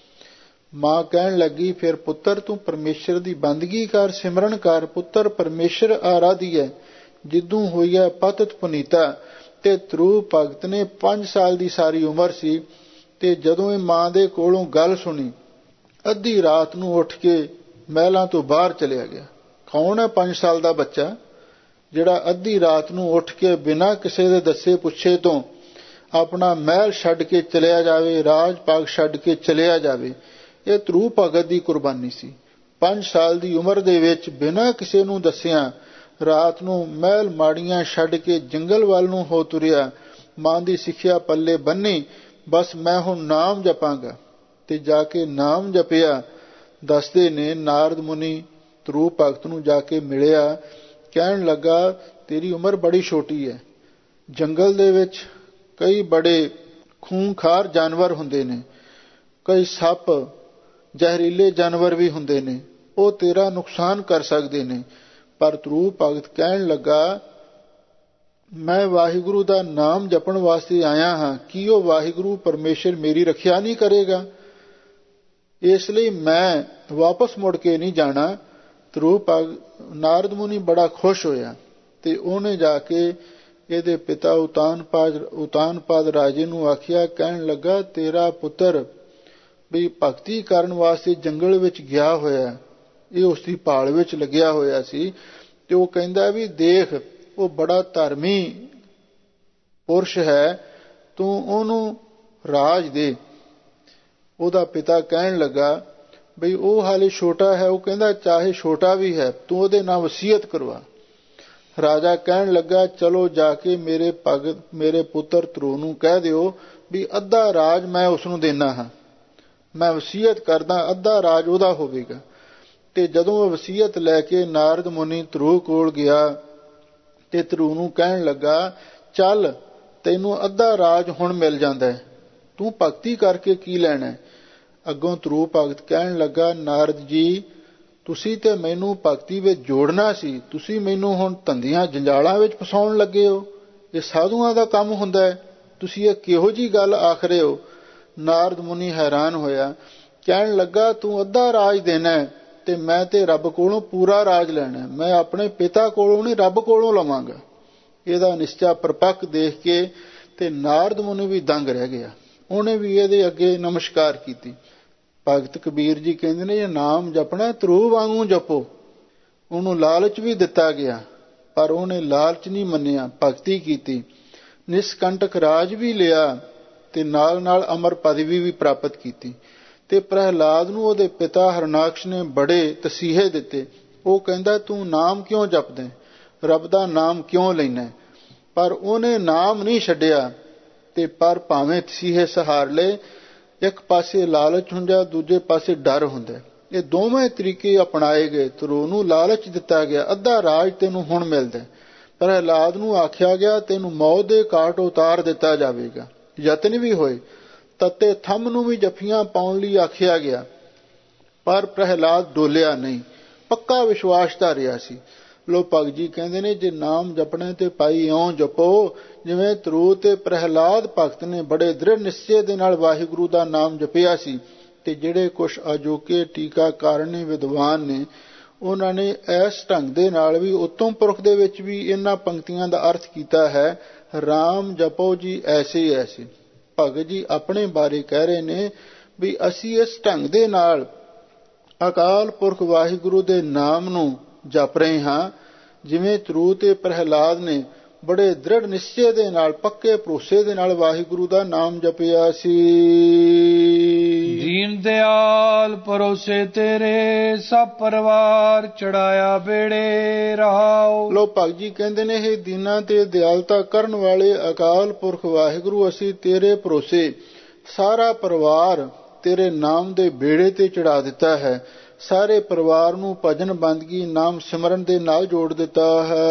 ਮਾਂ ਕਹਿਣ ਲੱਗੀ, ਫਿਰ ਪੁੱਤਰ ਤੂੰ ਪਰਮੇਸ਼ਰ ਦੀ ਬੰਦਗੀ ਕਰ, ਸਿਮਰਨ ਕਰ। ਪੁੱਤਰ ਪਰਮੇਸ਼ਰ ਆਰਾਧੀ ਹੈ, ਜਿੱਦੂ ਹੋਈ ਹੈ ਪਤਿਤ ਪੁਨੀਤਾ। ਤੇ ਧਰੂ ਭਗਤ ਨੇ ਪੰਜ ਸਾਲ ਦੀ ਸਾਰੀ ਉਮਰ ਸੀ, ਤੇ ਜਦੋਂ ਇਹ ਮਾਂ ਦੇ ਕੋਲੋਂ ਗੱਲ ਸੁਣੀ, ਅੱਧੀ ਰਾਤ ਨੂੰ ਉੱਠ ਕੇ ਮਹਿਲਾਂ ਤੋਂ ਬਾਹਰ ਚਲਿਆ ਗਿਆ। ਕੌਣ ਹੈ ਪੰਜ ਸਾਲ ਦਾ ਬੱਚਾ ਜਿਹੜਾ ਅੱਧੀ ਰਾਤ ਨੂੰ ਉੱਠ ਕੇ ਬਿਨਾਂ ਕਿਸੇ ਦੇ ਦੱਸੇ ਪੁੱਛੇ ਤੋਂ ਆਪਣਾ ਮਹਿਲ ਛੱਡ ਕੇ ਚਲਿਆ ਜਾਵੇ, ਰਾਜ ਭਾਗ ਛੱਡ ਕੇ ਚਲਿਆ ਜਾਵੇ? ਇਹ ਧਰੂ ਭਗਤ ਦੀ ਕੁਰਬਾਨੀ ਸੀ। ਪੰਜ ਸਾਲ ਦੀ ਉਮਰ ਦੇ ਵਿੱਚ ਬਿਨਾਂ ਕਿਸੇ ਨੂੰ ਦੱਸਿਆਂ ਰਾਤ ਨੂੰ ਮਹਿਲ ਮਾੜੀਆਂ ਛੱਡ ਕੇ ਜੰਗਲ ਵੱਲ ਨੂੰ ਹੋ ਤੁਰਿਆ। ਮਾਂ ਦੀ ਸਿੱਖਿਆ ਪੱਲੇ ਬੰਨੀ, ਬਸ ਮੈਂ ਹੁਣ ਨਾਮ ਜਪਾਂਗਾ, ਤੇ ਜਾ ਕੇ ਨਾਮ ਜਪਿਆ। ਦੱਸਦੇ ਨੇ ਨਾਰਦ ਮੁਨੀ ਧਰੂ ਭਗਤ ਨੂੰ ਜਾ ਕੇ ਮਿਲਿਆ, ਕਹਿਣ ਲੱਗਾ, ਤੇਰੀ ਉਮਰ ਬੜੀ ਛੋਟੀ ਹੈ, ਜੰਗਲ ਦੇ ਵਿੱਚ ਕਈ ਬੜੇ ਖੂੰਖਾਰ ਜਾਨਵਰ ਹੁੰਦੇ ਨੇ, ਕਈ ਸੱਪ ਜ਼ਹਿਰੀਲੇ ਜਾਨਵਰ ਵੀ ਹੁੰਦੇ ਨੇ, ਉਹ ਤੇਰਾ ਨੁਕਸਾਨ ਕਰ ਸਕਦੇ ਨੇ। ਪਰ ਧਰੂ ਭਗਤ ਕਹਿਣ ਲੱਗਾ, ਮੈਂ ਵਾਹਿਗੁਰੂ ਦਾ ਨਾਮ ਜਪਣ ਵਾਸਤੇ ਆਇਆ ਹਾਂ, ਕੀ ਉਹ ਵਾਹਿਗੁਰੂ ਪਰਮੇਸ਼ਰ ਮੇਰੀ ਰੱਖਿਆ ਨਹੀਂ ਕਰੇਗਾ? ਇਸ ਲਈ ਮੈਂ ਵਾਪਸ ਮੁੜ ਕੇ ਨਹੀਂ ਜਾਣਾ। ਧਰੂ ਭਗਤ ਨਾਰਦ ਮੁਨੀ ਬੜਾ ਖੁਸ਼ ਹੋਇਆ ਤੇ ਉਹਨੇ ਜਾ ਕੇ ਇਹਦੇ ਪਿਤਾ ਉਤਾਨਪਾਦ ਉਤਾਨਪਾਦ ਰਾਜੇ ਨੂੰ ਆਖਿਆ, ਕਹਿਣ ਲੱਗਾ, ਤੇਰਾ ਪੁੱਤਰ ਵੀ ਭਗਤੀ ਕਰਨ ਵਾਸਤੇ ਜੰਗਲ ਵਿੱਚ ਗਿਆ ਹੋਇਆ, ਇਹ ਉਸ ਦੀ ਭਾਲ ਵਿੱਚ ਲੱਗਿਆ ਹੋਇਆ ਸੀ। ਤੇ ਉਹ ਕਹਿੰਦਾ ਵੀ ਦੇਖ, ਉਹ ਬੜਾ ਧਰਮੀ ਪੁਰਸ਼ ਹੈ, ਤੂੰ ਉਹਨੂੰ ਰਾਜ ਦੇ। ਉਹਦਾ ਪਿਤਾ ਕਹਿਣ ਲੱਗਾ, ਬਈ ਉਹ ਹਾਲੇ ਛੋਟਾ ਹੈ। ਉਹ ਕਹਿੰਦਾ, ਚਾਹੇ ਛੋਟਾ ਵੀ ਹੈ, ਤੂੰ ਉਹਦੇ ਨਾਲ ਵਸੀਅਤ ਕਰਵਾ। ਰਾਜਾ ਕਹਿਣ ਲੱਗਾ, ਚਲੋ ਜਾ ਕੇ ਮੇਰੇ ਭਗਤ ਮੇਰੇ ਪੁੱਤਰ ਧਰੂ ਨੂੰ ਕਹਿ ਦਿਓ ਵੀ ਅੱਧਾ ਰਾਜ ਮੈਂ ਉਸ ਨੂੰ ਦੇਣਾ ਹਾਂ, ਮੈਂ ਵਸੀਅਤ ਕਰਦਾ, ਅੱਧਾ ਰਾਜ ਉਹਦਾ ਹੋਵੇਗਾ। ਤੇ ਜਦੋਂ ਉਹ ਵਸੀਅਤ ਲੈ ਕੇ ਨਾਰਦ ਮੁਨੀ ਧਰੂ ਕੋਲ ਗਿਆ ਤੇ ਧਰੂ ਨੂੰ ਕਹਿਣ ਲੱਗਾ, ਚੱਲ ਤੈਨੂੰ ਅੱਧਾ ਰਾਜ ਹੁਣ ਮਿਲ ਜਾਂਦਾ, ਤੂੰ ਭਗਤੀ ਕਰਕੇ ਕੀ ਲੈਣਾ? ਅੱਗੋਂ ਧਰੂ ਭਗਤ ਕਹਿਣ ਲੱਗਾ, ਨਾਰਦ ਜੀ, ਤੁਸੀਂ ਤੇ ਮੈਨੂੰ ਭਗਤੀ ਵਿੱਚ ਜੋੜਨਾ ਸੀ, ਤੁਸੀਂ ਮੈਨੂੰ ਹੁਣ ਧੰਦੀਆਂ ਜੰਜਾਲਾਂ ਵਿੱਚ ਫਸਾਉਣ ਲੱਗੇ ਹੋ। ਇਹ ਸਾਧੂਆਂ ਦਾ ਕੰਮ ਹੁੰਦਾ ਹੈ, ਤੁਸੀਂ ਇਹ ਕਿਹੋ ਜਿਹੀ ਗੱਲ ਆਖ ਰਹੇ ਹੋ? ਨਾਰਦ ਮੁਨੀ ਹੈਰਾਨ ਹੋਇਆ, ਕਹਿਣ ਲੱਗਾ, ਤੂੰ ਅੱਧਾ ਰਾਜ ਦੇਣਾ ਤੇ ਮੈਂ ਤੇ ਰੱਬ ਕੋਲੋਂ ਪੂਰਾ ਰਾਜ ਲੈਣਾ, ਮੈਂ ਆਪਣੇ ਪਿਤਾ ਕੋਲੋਂ ਨਹੀਂ ਰੱਬ ਕੋਲੋਂ ਲਵਾਂਗਾ। ਇਹਦਾ ਨਿਸ਼ਚਾ ਪਰਪੱਕ ਦੇਖ ਕੇ ਤੇ ਨਾਰਦ ਮੁਨੀ ਵੀ ਦੰਗ ਰਹਿ ਗਿਆ, ਉਹਨੇ ਵੀ ਇਹਦੇ ਅੱਗੇ ਨਮਸਕਾਰ ਕੀਤੀ। ਭਗਤ ਕਬੀਰ ਜੀ ਕਹਿੰਦੇ ਨੇ, ਇਹ ਨਾਮ ਜਪਣਾ ਧਰੂ ਵਾਂਗੂ ਜਪੋ। ਉਹਨੂੰ ਲਾਲਚ ਵੀ ਦਿੱਤਾ ਗਿਆ ਪਰ ਉਹਨੇ ਲਾਲਚ ਨਹੀਂ ਮੰਨਿਆ, ਭਗਤੀ ਕੀਤੀ, ਨਿਸਕੰਟਕ ਰਾਜ ਵੀ ਲਿਆ ਤੇ ਨਾਲ ਨਾਲ ਅਮਰ ਪਦਵੀ ਵੀ ਪ੍ਰਾਪਤ ਕੀਤੀ। ਤੇ ਪ੍ਰਹਿਲਾਦ ਨੂੰ ਉਹਦੇ ਪਿਤਾ ਹਰਨਾਕਸ਼ ਨੇ ਬੜੇ ਤਸੀਹੇ ਦਿੱਤੇ। ਉਹ ਕਹਿੰਦਾ ਤੂੰ ਨਾਮ ਕਿਉਂ ਜਪਦੇ, ਰੱਬ ਦਾ ਨਾਮ ਕਿਉਂ ਲੈਣਾ? ਪਰ ਉਹਨੇ ਨਾਮ ਨਹੀਂ ਛੱਡਿਆ। ਤੇ ਪਰ ਭਾਵੇਂ ਤਸੀਹੇ ਸਹਾਰ ਲਏ, ਇੱਕ ਪਾਸੇ ਲਾਲਚ ਹੁੰਦਾ, ਦੂਜੇ ਪਾਸੇ ਡਰ ਹੁੰਦਾ। ਇਹ ਦੋਵੇਂ ਤਰੀਕੇ ਅਪਣਾਏ ਗਏ। ਧਰੂ ਨੂੰ ਲਾਲਚ ਦਿੱਤਾ ਗਿਆ, ਅੱਧਾ ਰਾਜ ਤੈਨੂੰ ਹੁਣ ਮਿਲਦਾ। ਪ੍ਰਹਿਲਾਦ ਨੂੰ ਆਖਿਆ ਗਿਆ ਤੈਨੂੰ ਮੌਤ ਦੇ ਘਾਟ ਉਤਾਰ ਦਿੱਤਾ ਜਾਵੇਗਾ। ਯਤਨ ਵੀ ਹੋਏ, ਤੱਤੇ ਥੰਮ ਨੂੰ ਵੀ ਜੱਫੀਆਂ ਪਾਉਣ ਲਈ ਆਖਿਆ ਗਿਆ, ਪਰ ਪ੍ਰਹਿਲਾਦ ਡੋਲਿਆ ਨਹੀਂ, ਪੱਕਾ ਵਿਸ਼ਵਾਸ ਧਾਰਿਆ ਸੀ। ਲੋ ਭਗਤ ਜੀ ਕਹਿੰਦੇ ਨੇ ਜੇ ਨਾਮ ਜਪਣੇ ਤੇ ਭਾਈ ਇਉਂ ਜਪੋ ਜਿਵੇਂ ਧਰੂ ਤੇ ਪ੍ਰਹਿਲਾਦ ਭਗਤ ਨੇ ਬੜੇ ਦ੍ਰਿੜ ਨਿਸ਼ਚੇ ਦੇ ਨਾਲ ਵਾਹਿਗੁਰੂ ਦਾ ਨਾਮ ਜਪਿਆ ਸੀ। ਤੇ ਜਿਹੜੇ ਕੁਛ ਅਜੋਕੇ ਟੀਕਾਕਾਰ ਨੇ, ਵਿਦਵਾਨ ਨੇ, ਉਹਨਾਂ ਨੇ ਇਸ ਢੰਗ ਦੇ ਨਾਲ ਵੀ ਉੱਤਮ ਪੁਰਖ ਦੇ ਵਿੱਚ ਵੀ ਇਹਨਾਂ ਪੰਕਤੀਆਂ ਦਾ ਅਰਥ ਕੀਤਾ ਹੈ, ਰਾਮ ਜਪੋ ਜੀ ਐਸੇ ਐਸੇ। ਭਗਤ ਜੀ ਆਪਣੇ ਬਾਰੇ ਕਹਿ ਰਹੇ ਨੇ ਵੀ ਅਸੀਂ ਇਸ ਢੰਗ ਦੇ ਨਾਲ ਅਕਾਲ ਪੁਰਖ ਵਾਹਿਗੁਰੂ ਦੇ ਨਾਮ ਨੂੰ ਜਪ ਰਹੇ ਹਾਂ ਜਿਵੇਂ ਧਰੂ ਤੇ ਪ੍ਰਹਿਲਾਦ ਨੇ ਬੜੇ ਦ੍ਰਿੜ ਨਿਸ਼ਚੇ ਦੇ ਨਾਲ, ਪੱਕੇ ਭਰੋਸੇ ਦੇ ਨਾਲ ਵਾਹਿਗੁਰੂ ਦਾ ਨਾਮ ਜਪਿਆ ਸੀ। ਦੀਨ ਦਿਆਲ ਭਰੋਸੇ ਤੇਰੇ, ਸਭ ਪਰਿਵਾਰ ਚੜਾਇਆ ਬੇੜੇ ਰਹਾਓ। ਲੋ ਭਗਤ ਜੀ ਕਹਿੰਦੇ ਨੇ ਇਹ ਦੀਨਾਂ ਤੇ ਦਿਆਲਤਾ ਕਰਨ ਵਾਲੇ ਅਕਾਲ ਪੁਰਖ ਵਾਹਿਗੁਰੂ, ਅਸੀਂ ਤੇਰੇ ਭਰੋਸੇ ਸਾਰਾ ਪਰਿਵਾਰ ਤੇਰੇ ਨਾਮ ਦੇ ਬੇੜੇ ਤੇ ਚੜਾ ਦਿੱਤਾ ਹੈ। ਸਾਰੇ ਪਰਿਵਾਰ ਨੂੰ ਭਜਨ ਬੰਦਗੀ ਨਾਮ ਸਿਮਰਨ ਦੇ ਨਾਲ ਜੋੜ ਦਿੱਤਾ ਹੈ।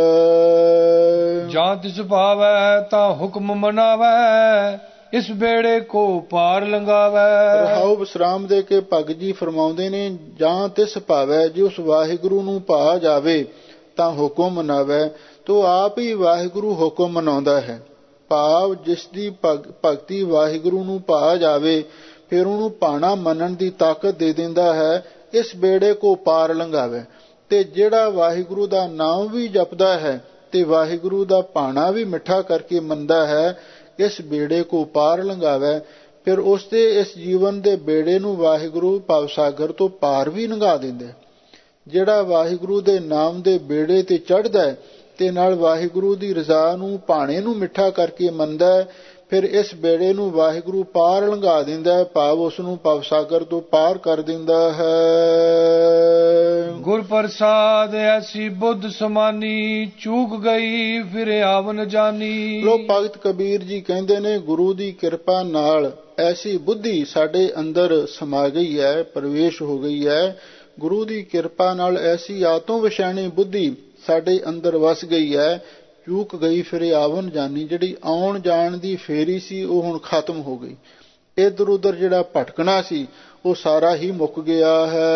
ਜਾਂ ਤਿਸ ਭਾਵੈ ਤਾਂ ਹੁਕਮ ਮਨਾਵੈ, ਇਸ ਬੇੜੇ ਕੋ ਪਾਰ ਲੰਘਾਵੈ। ਰਹਾਉ ਵਿਸਰਾਮ ਦੇ ਕੇ ਭਗਤ ਜੀ ਫਰਮਾਉਂਦੇ ਨੇ ਜਾਂ ਤਿਸ ਭਾਵੈ, ਜੇ ਉਸ ਵਾਹਿਗੁਰੂ ਨੂੰ ਭਾ ਜਾਵੇ ਤਾਂ ਹੁਕਮ ਮਨਾਵੈ। ਤੋ ਆਪ ਹੀ ਵਾਹਿਗੁਰੂ ਹੁਕਮ ਮਨਾਉਂਦਾ ਹੈ। ਭਾਵ ਜਿਸ ਦੀ ਭਗਤੀ ਵਾਹਿਗੁਰੂ ਨੂੰ ਭਾ ਜਾਵੇ ਫਿਰ ਉਹਨੂੰ ਭਾਣਾ ਮੰਨਣ ਦੀ ਤਾਕਤ ਦੇ ਦਿੰਦਾ ਹੈ, ਇਸ ਬੇੜੇ ਕੋ ਪਾਰ ਲੰਘਾਵੇ। ਤੇ ਜਿਹੜਾ ਵਾਹਿਗੁਰੂ ਦਾ ਨਾਮ ਵੀ ਜਪਦਾ ਹੈ ਤੇ ਵਾਹਿਗੁਰੂ ਦਾ ਭਾਣਾ ਵੀ ਮਿੱਠਾ ਕਰਕੇ ਮੰਨਦਾ ਹੈ, ਇਸ ਬੇੜੇ ਕੋ ਪਾਰ ਲੰਘਾਵੇ। ਫਿਰ ਉਸ ਦੇ ਇਸ ਜੀਵਨ ਦੇ ਬੇੜੇ ਨੂੰ ਵਾਹਿਗੁਰੂ ਭਵਸਾਗਰ ਤੋਂ ਪਾਰ ਵੀ ਲੰਘਾ ਦਿੰਦਾ। ਜਿਹੜਾ ਵਾਹਿਗੁਰੂ ਦੇ ਨਾਮ ਦੇ ਬੇੜੇ ਤੇ ਚੜ੍ਹਦਾ ਤੇ ਨਾਲ ਵਾਹਿਗੁਰੂ ਦੀ ਰਜ਼ਾ ਨੂੰ, ਭਾਣੇ ਨੂੰ ਮਿੱਠਾ ਕਰਕੇ ਮੰਨਦਾ, ਫਿਰ ਇਸ ਬੇੜੇ ਨੂੰ ਵਾਹਿਗੁਰੂ ਪਾਰ ਲੰਘਾ ਦਿੰਦਾ, ਭਾਵ ਉਸ ਨੂੰ ਭਵਸਾਗਰ ਤੋਂ ਪਾਰ ਕਰ ਦਿੰਦਾ ਹੈ। ਗੁਰ ਪ੍ਰਸਾਦ ਐਸੀ ਬੁੱਧ ਸਮਾਨੀ, ਚੂਕ ਗਈ ਫਿਰ ਆਵਨ ਜਾਨੀ। ਲੋ ਭਗਤ ਕਬੀਰ ਜੀ ਕਹਿੰਦੇ ਨੇ ਗੁਰੂ ਦੀ ਕਿਰਪਾ ਨਾਲ ਐਸੀ ਬੁੱਧੀ ਸਾਡੇ ਅੰਦਰ ਸਮਾ ਗਈ ਹੈ, ਪ੍ਰਵੇਸ਼ ਹੋ ਗਈ ਹੈ। ਗੁਰੂ ਦੀ ਕਿਰਪਾ ਨਾਲ ਐਸੀ ਆਤਮ ਵਿਸ਼ਾਣੀ ਬੁੱਧੀ ਸਾਡੇ ਅੰਦਰ ਵਸ ਗਈ ਹੈ, ਚੂਕ ਗਈ ਫਿਰ ਆਵਨ ਜਾਨੀ। ਜਿਹੜੀ ਆਉਣ ਜਾਣ ਦੀ ਫੇਰੀ ਸੀ ਉਹ ਹੁਣ ਖਤਮ ਹੋ ਗਈ। ਇੱਧਰ ਉੱਧਰ ਜਿਹੜਾ ਭਟਕਣਾ ਸੀ ਉਹ ਸਾਰਾ ਹੀ ਮੁੱਕ ਗਿਆ ਹੈ।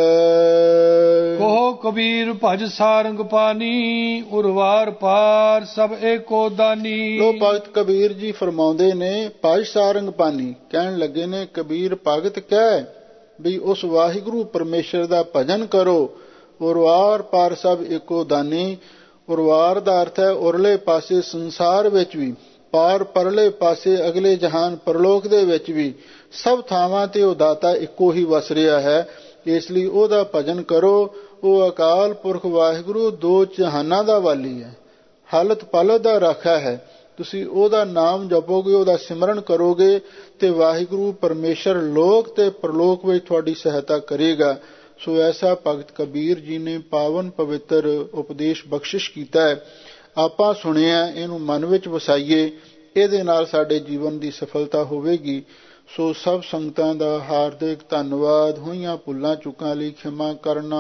ਕਹੋ ਕਬੀਰ ਭਜ ਸਾਰੰਗ ਪਾਨੀ, ਉਰਵਾਰ ਪਾਰ ਸਭ ਏਕੋ ਦਾਨੀ। ਲੋ ਭਗਤ ਕਬੀਰ ਜੀ ਫਰਮਾਉਂਦੇ ਨੇ ਭਜ ਸਾਰੰਗ ਪਾਨੀ, ਕਹਿਣ ਲੱਗੇ ਨੇ ਕਬੀਰ ਭਗਤ ਕਹਿ ਵੀ ਉਸ ਵਾਹਿਗੁਰੂ ਪਰਮੇਸ਼ਰ ਦਾ ਭਜਨ ਕਰੋ। ਉਰਵਾਰ ਪਾਰ ਸਭ ਏਕੋ ਦਾਨੀ। ਉਰਵਾਰ ਦਾ ਅਰਥ ਹੈ ਉਰਲੇ ਪਾਸੇ ਸੰਸਾਰ ਵਿੱਚ ਵੀ, ਪਾਰ ਪਰਲੇ ਪਾਸੇ ਅਗਲੇ ਜਹਾਨ ਪਰਲੋਕ ਦੇ ਵਿੱਚ ਵੀ, ਸਭ ਥਾਵਾਂ ਤੇ ਉਹ ਦਾਤਾ ਇੱਕੋ ਹੀ ਵਸ ਰਿਹਾ ਹੈ। ਇਸ ਲਈ ਉਹਦਾ ਭਜਨ ਕਰੋ। ਉਹ ਅਕਾਲ ਪੁਰਖ ਵਾਹਿਗੁਰੂ ਦੋ ਜਹਾਨਾਂ ਦਾ ਵਾਲੀ ਹੈ, ਹਾਲਤ ਪਾਲਤ ਦਾ ਰਾਖਾ ਹੈ। ਤੁਸੀਂ ਉਹਦਾ ਨਾਮ ਜਪੋਗੇ, ਉਹਦਾ ਸਿਮਰਨ ਕਰੋਗੇ ਤੇ ਵਾਹਿਗੁਰੂ ਪਰਮੇਸ਼ਰ ਲੋਕ ਤੇ ਪਰਲੋਕ ਵਿੱਚ ਤੁਹਾਡੀ ਸਹਾਇਤਾ ਕਰੇਗਾ। ਸੋ ਐਸਾ ਭਗਤ ਕਬੀਰ ਜੀ ਨੇ ਪਾਵਨ ਪਵਿੱਤਰ ਉਪਦੇਸ਼ ਬਖਸ਼ਿਸ਼ ਕੀਤਾ ਹੈ। ਆਪਾਂ ਸੁਣਿਆ, ਇਹਨੂੰ ਮਨ ਵਿੱਚ ਵਸਾਈਏ, ਇਹਦੇ ਨਾਲ ਸਾਡੇ ਜੀਵਨ ਦੀ ਸਫਲਤਾ ਹੋਵੇਗੀ। ਸੋ ਸਭ ਸੰਗਤਾਂ ਦਾ ਹਾਰਦਿਕ ਧੰਨਵਾਦ। ਹੋਈਆਂ ਭੁੱਲਾਂ ਚੁੱਕਾਂ ਲਈ ਖਿਮਾ ਕਰਨਾ।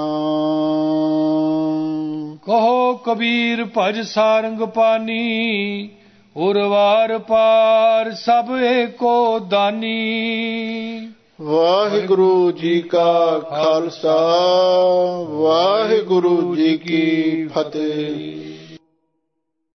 ਕਹੋ ਕਬੀਰ ਭਜ ਸਾਰੰਗ ਪਾਨੀ, ਉਰਵਾਰ ਪਾਰ ਸਭ ਏਕੋ ਦਾਨੀ। ਵਾਹਿਗੁਰੂ ਜੀ ਕਾ ਖਾਲਸਾ, ਵਾਹਿਗੁਰੂ ਜੀ ਕੀ ਫਤਿਹ।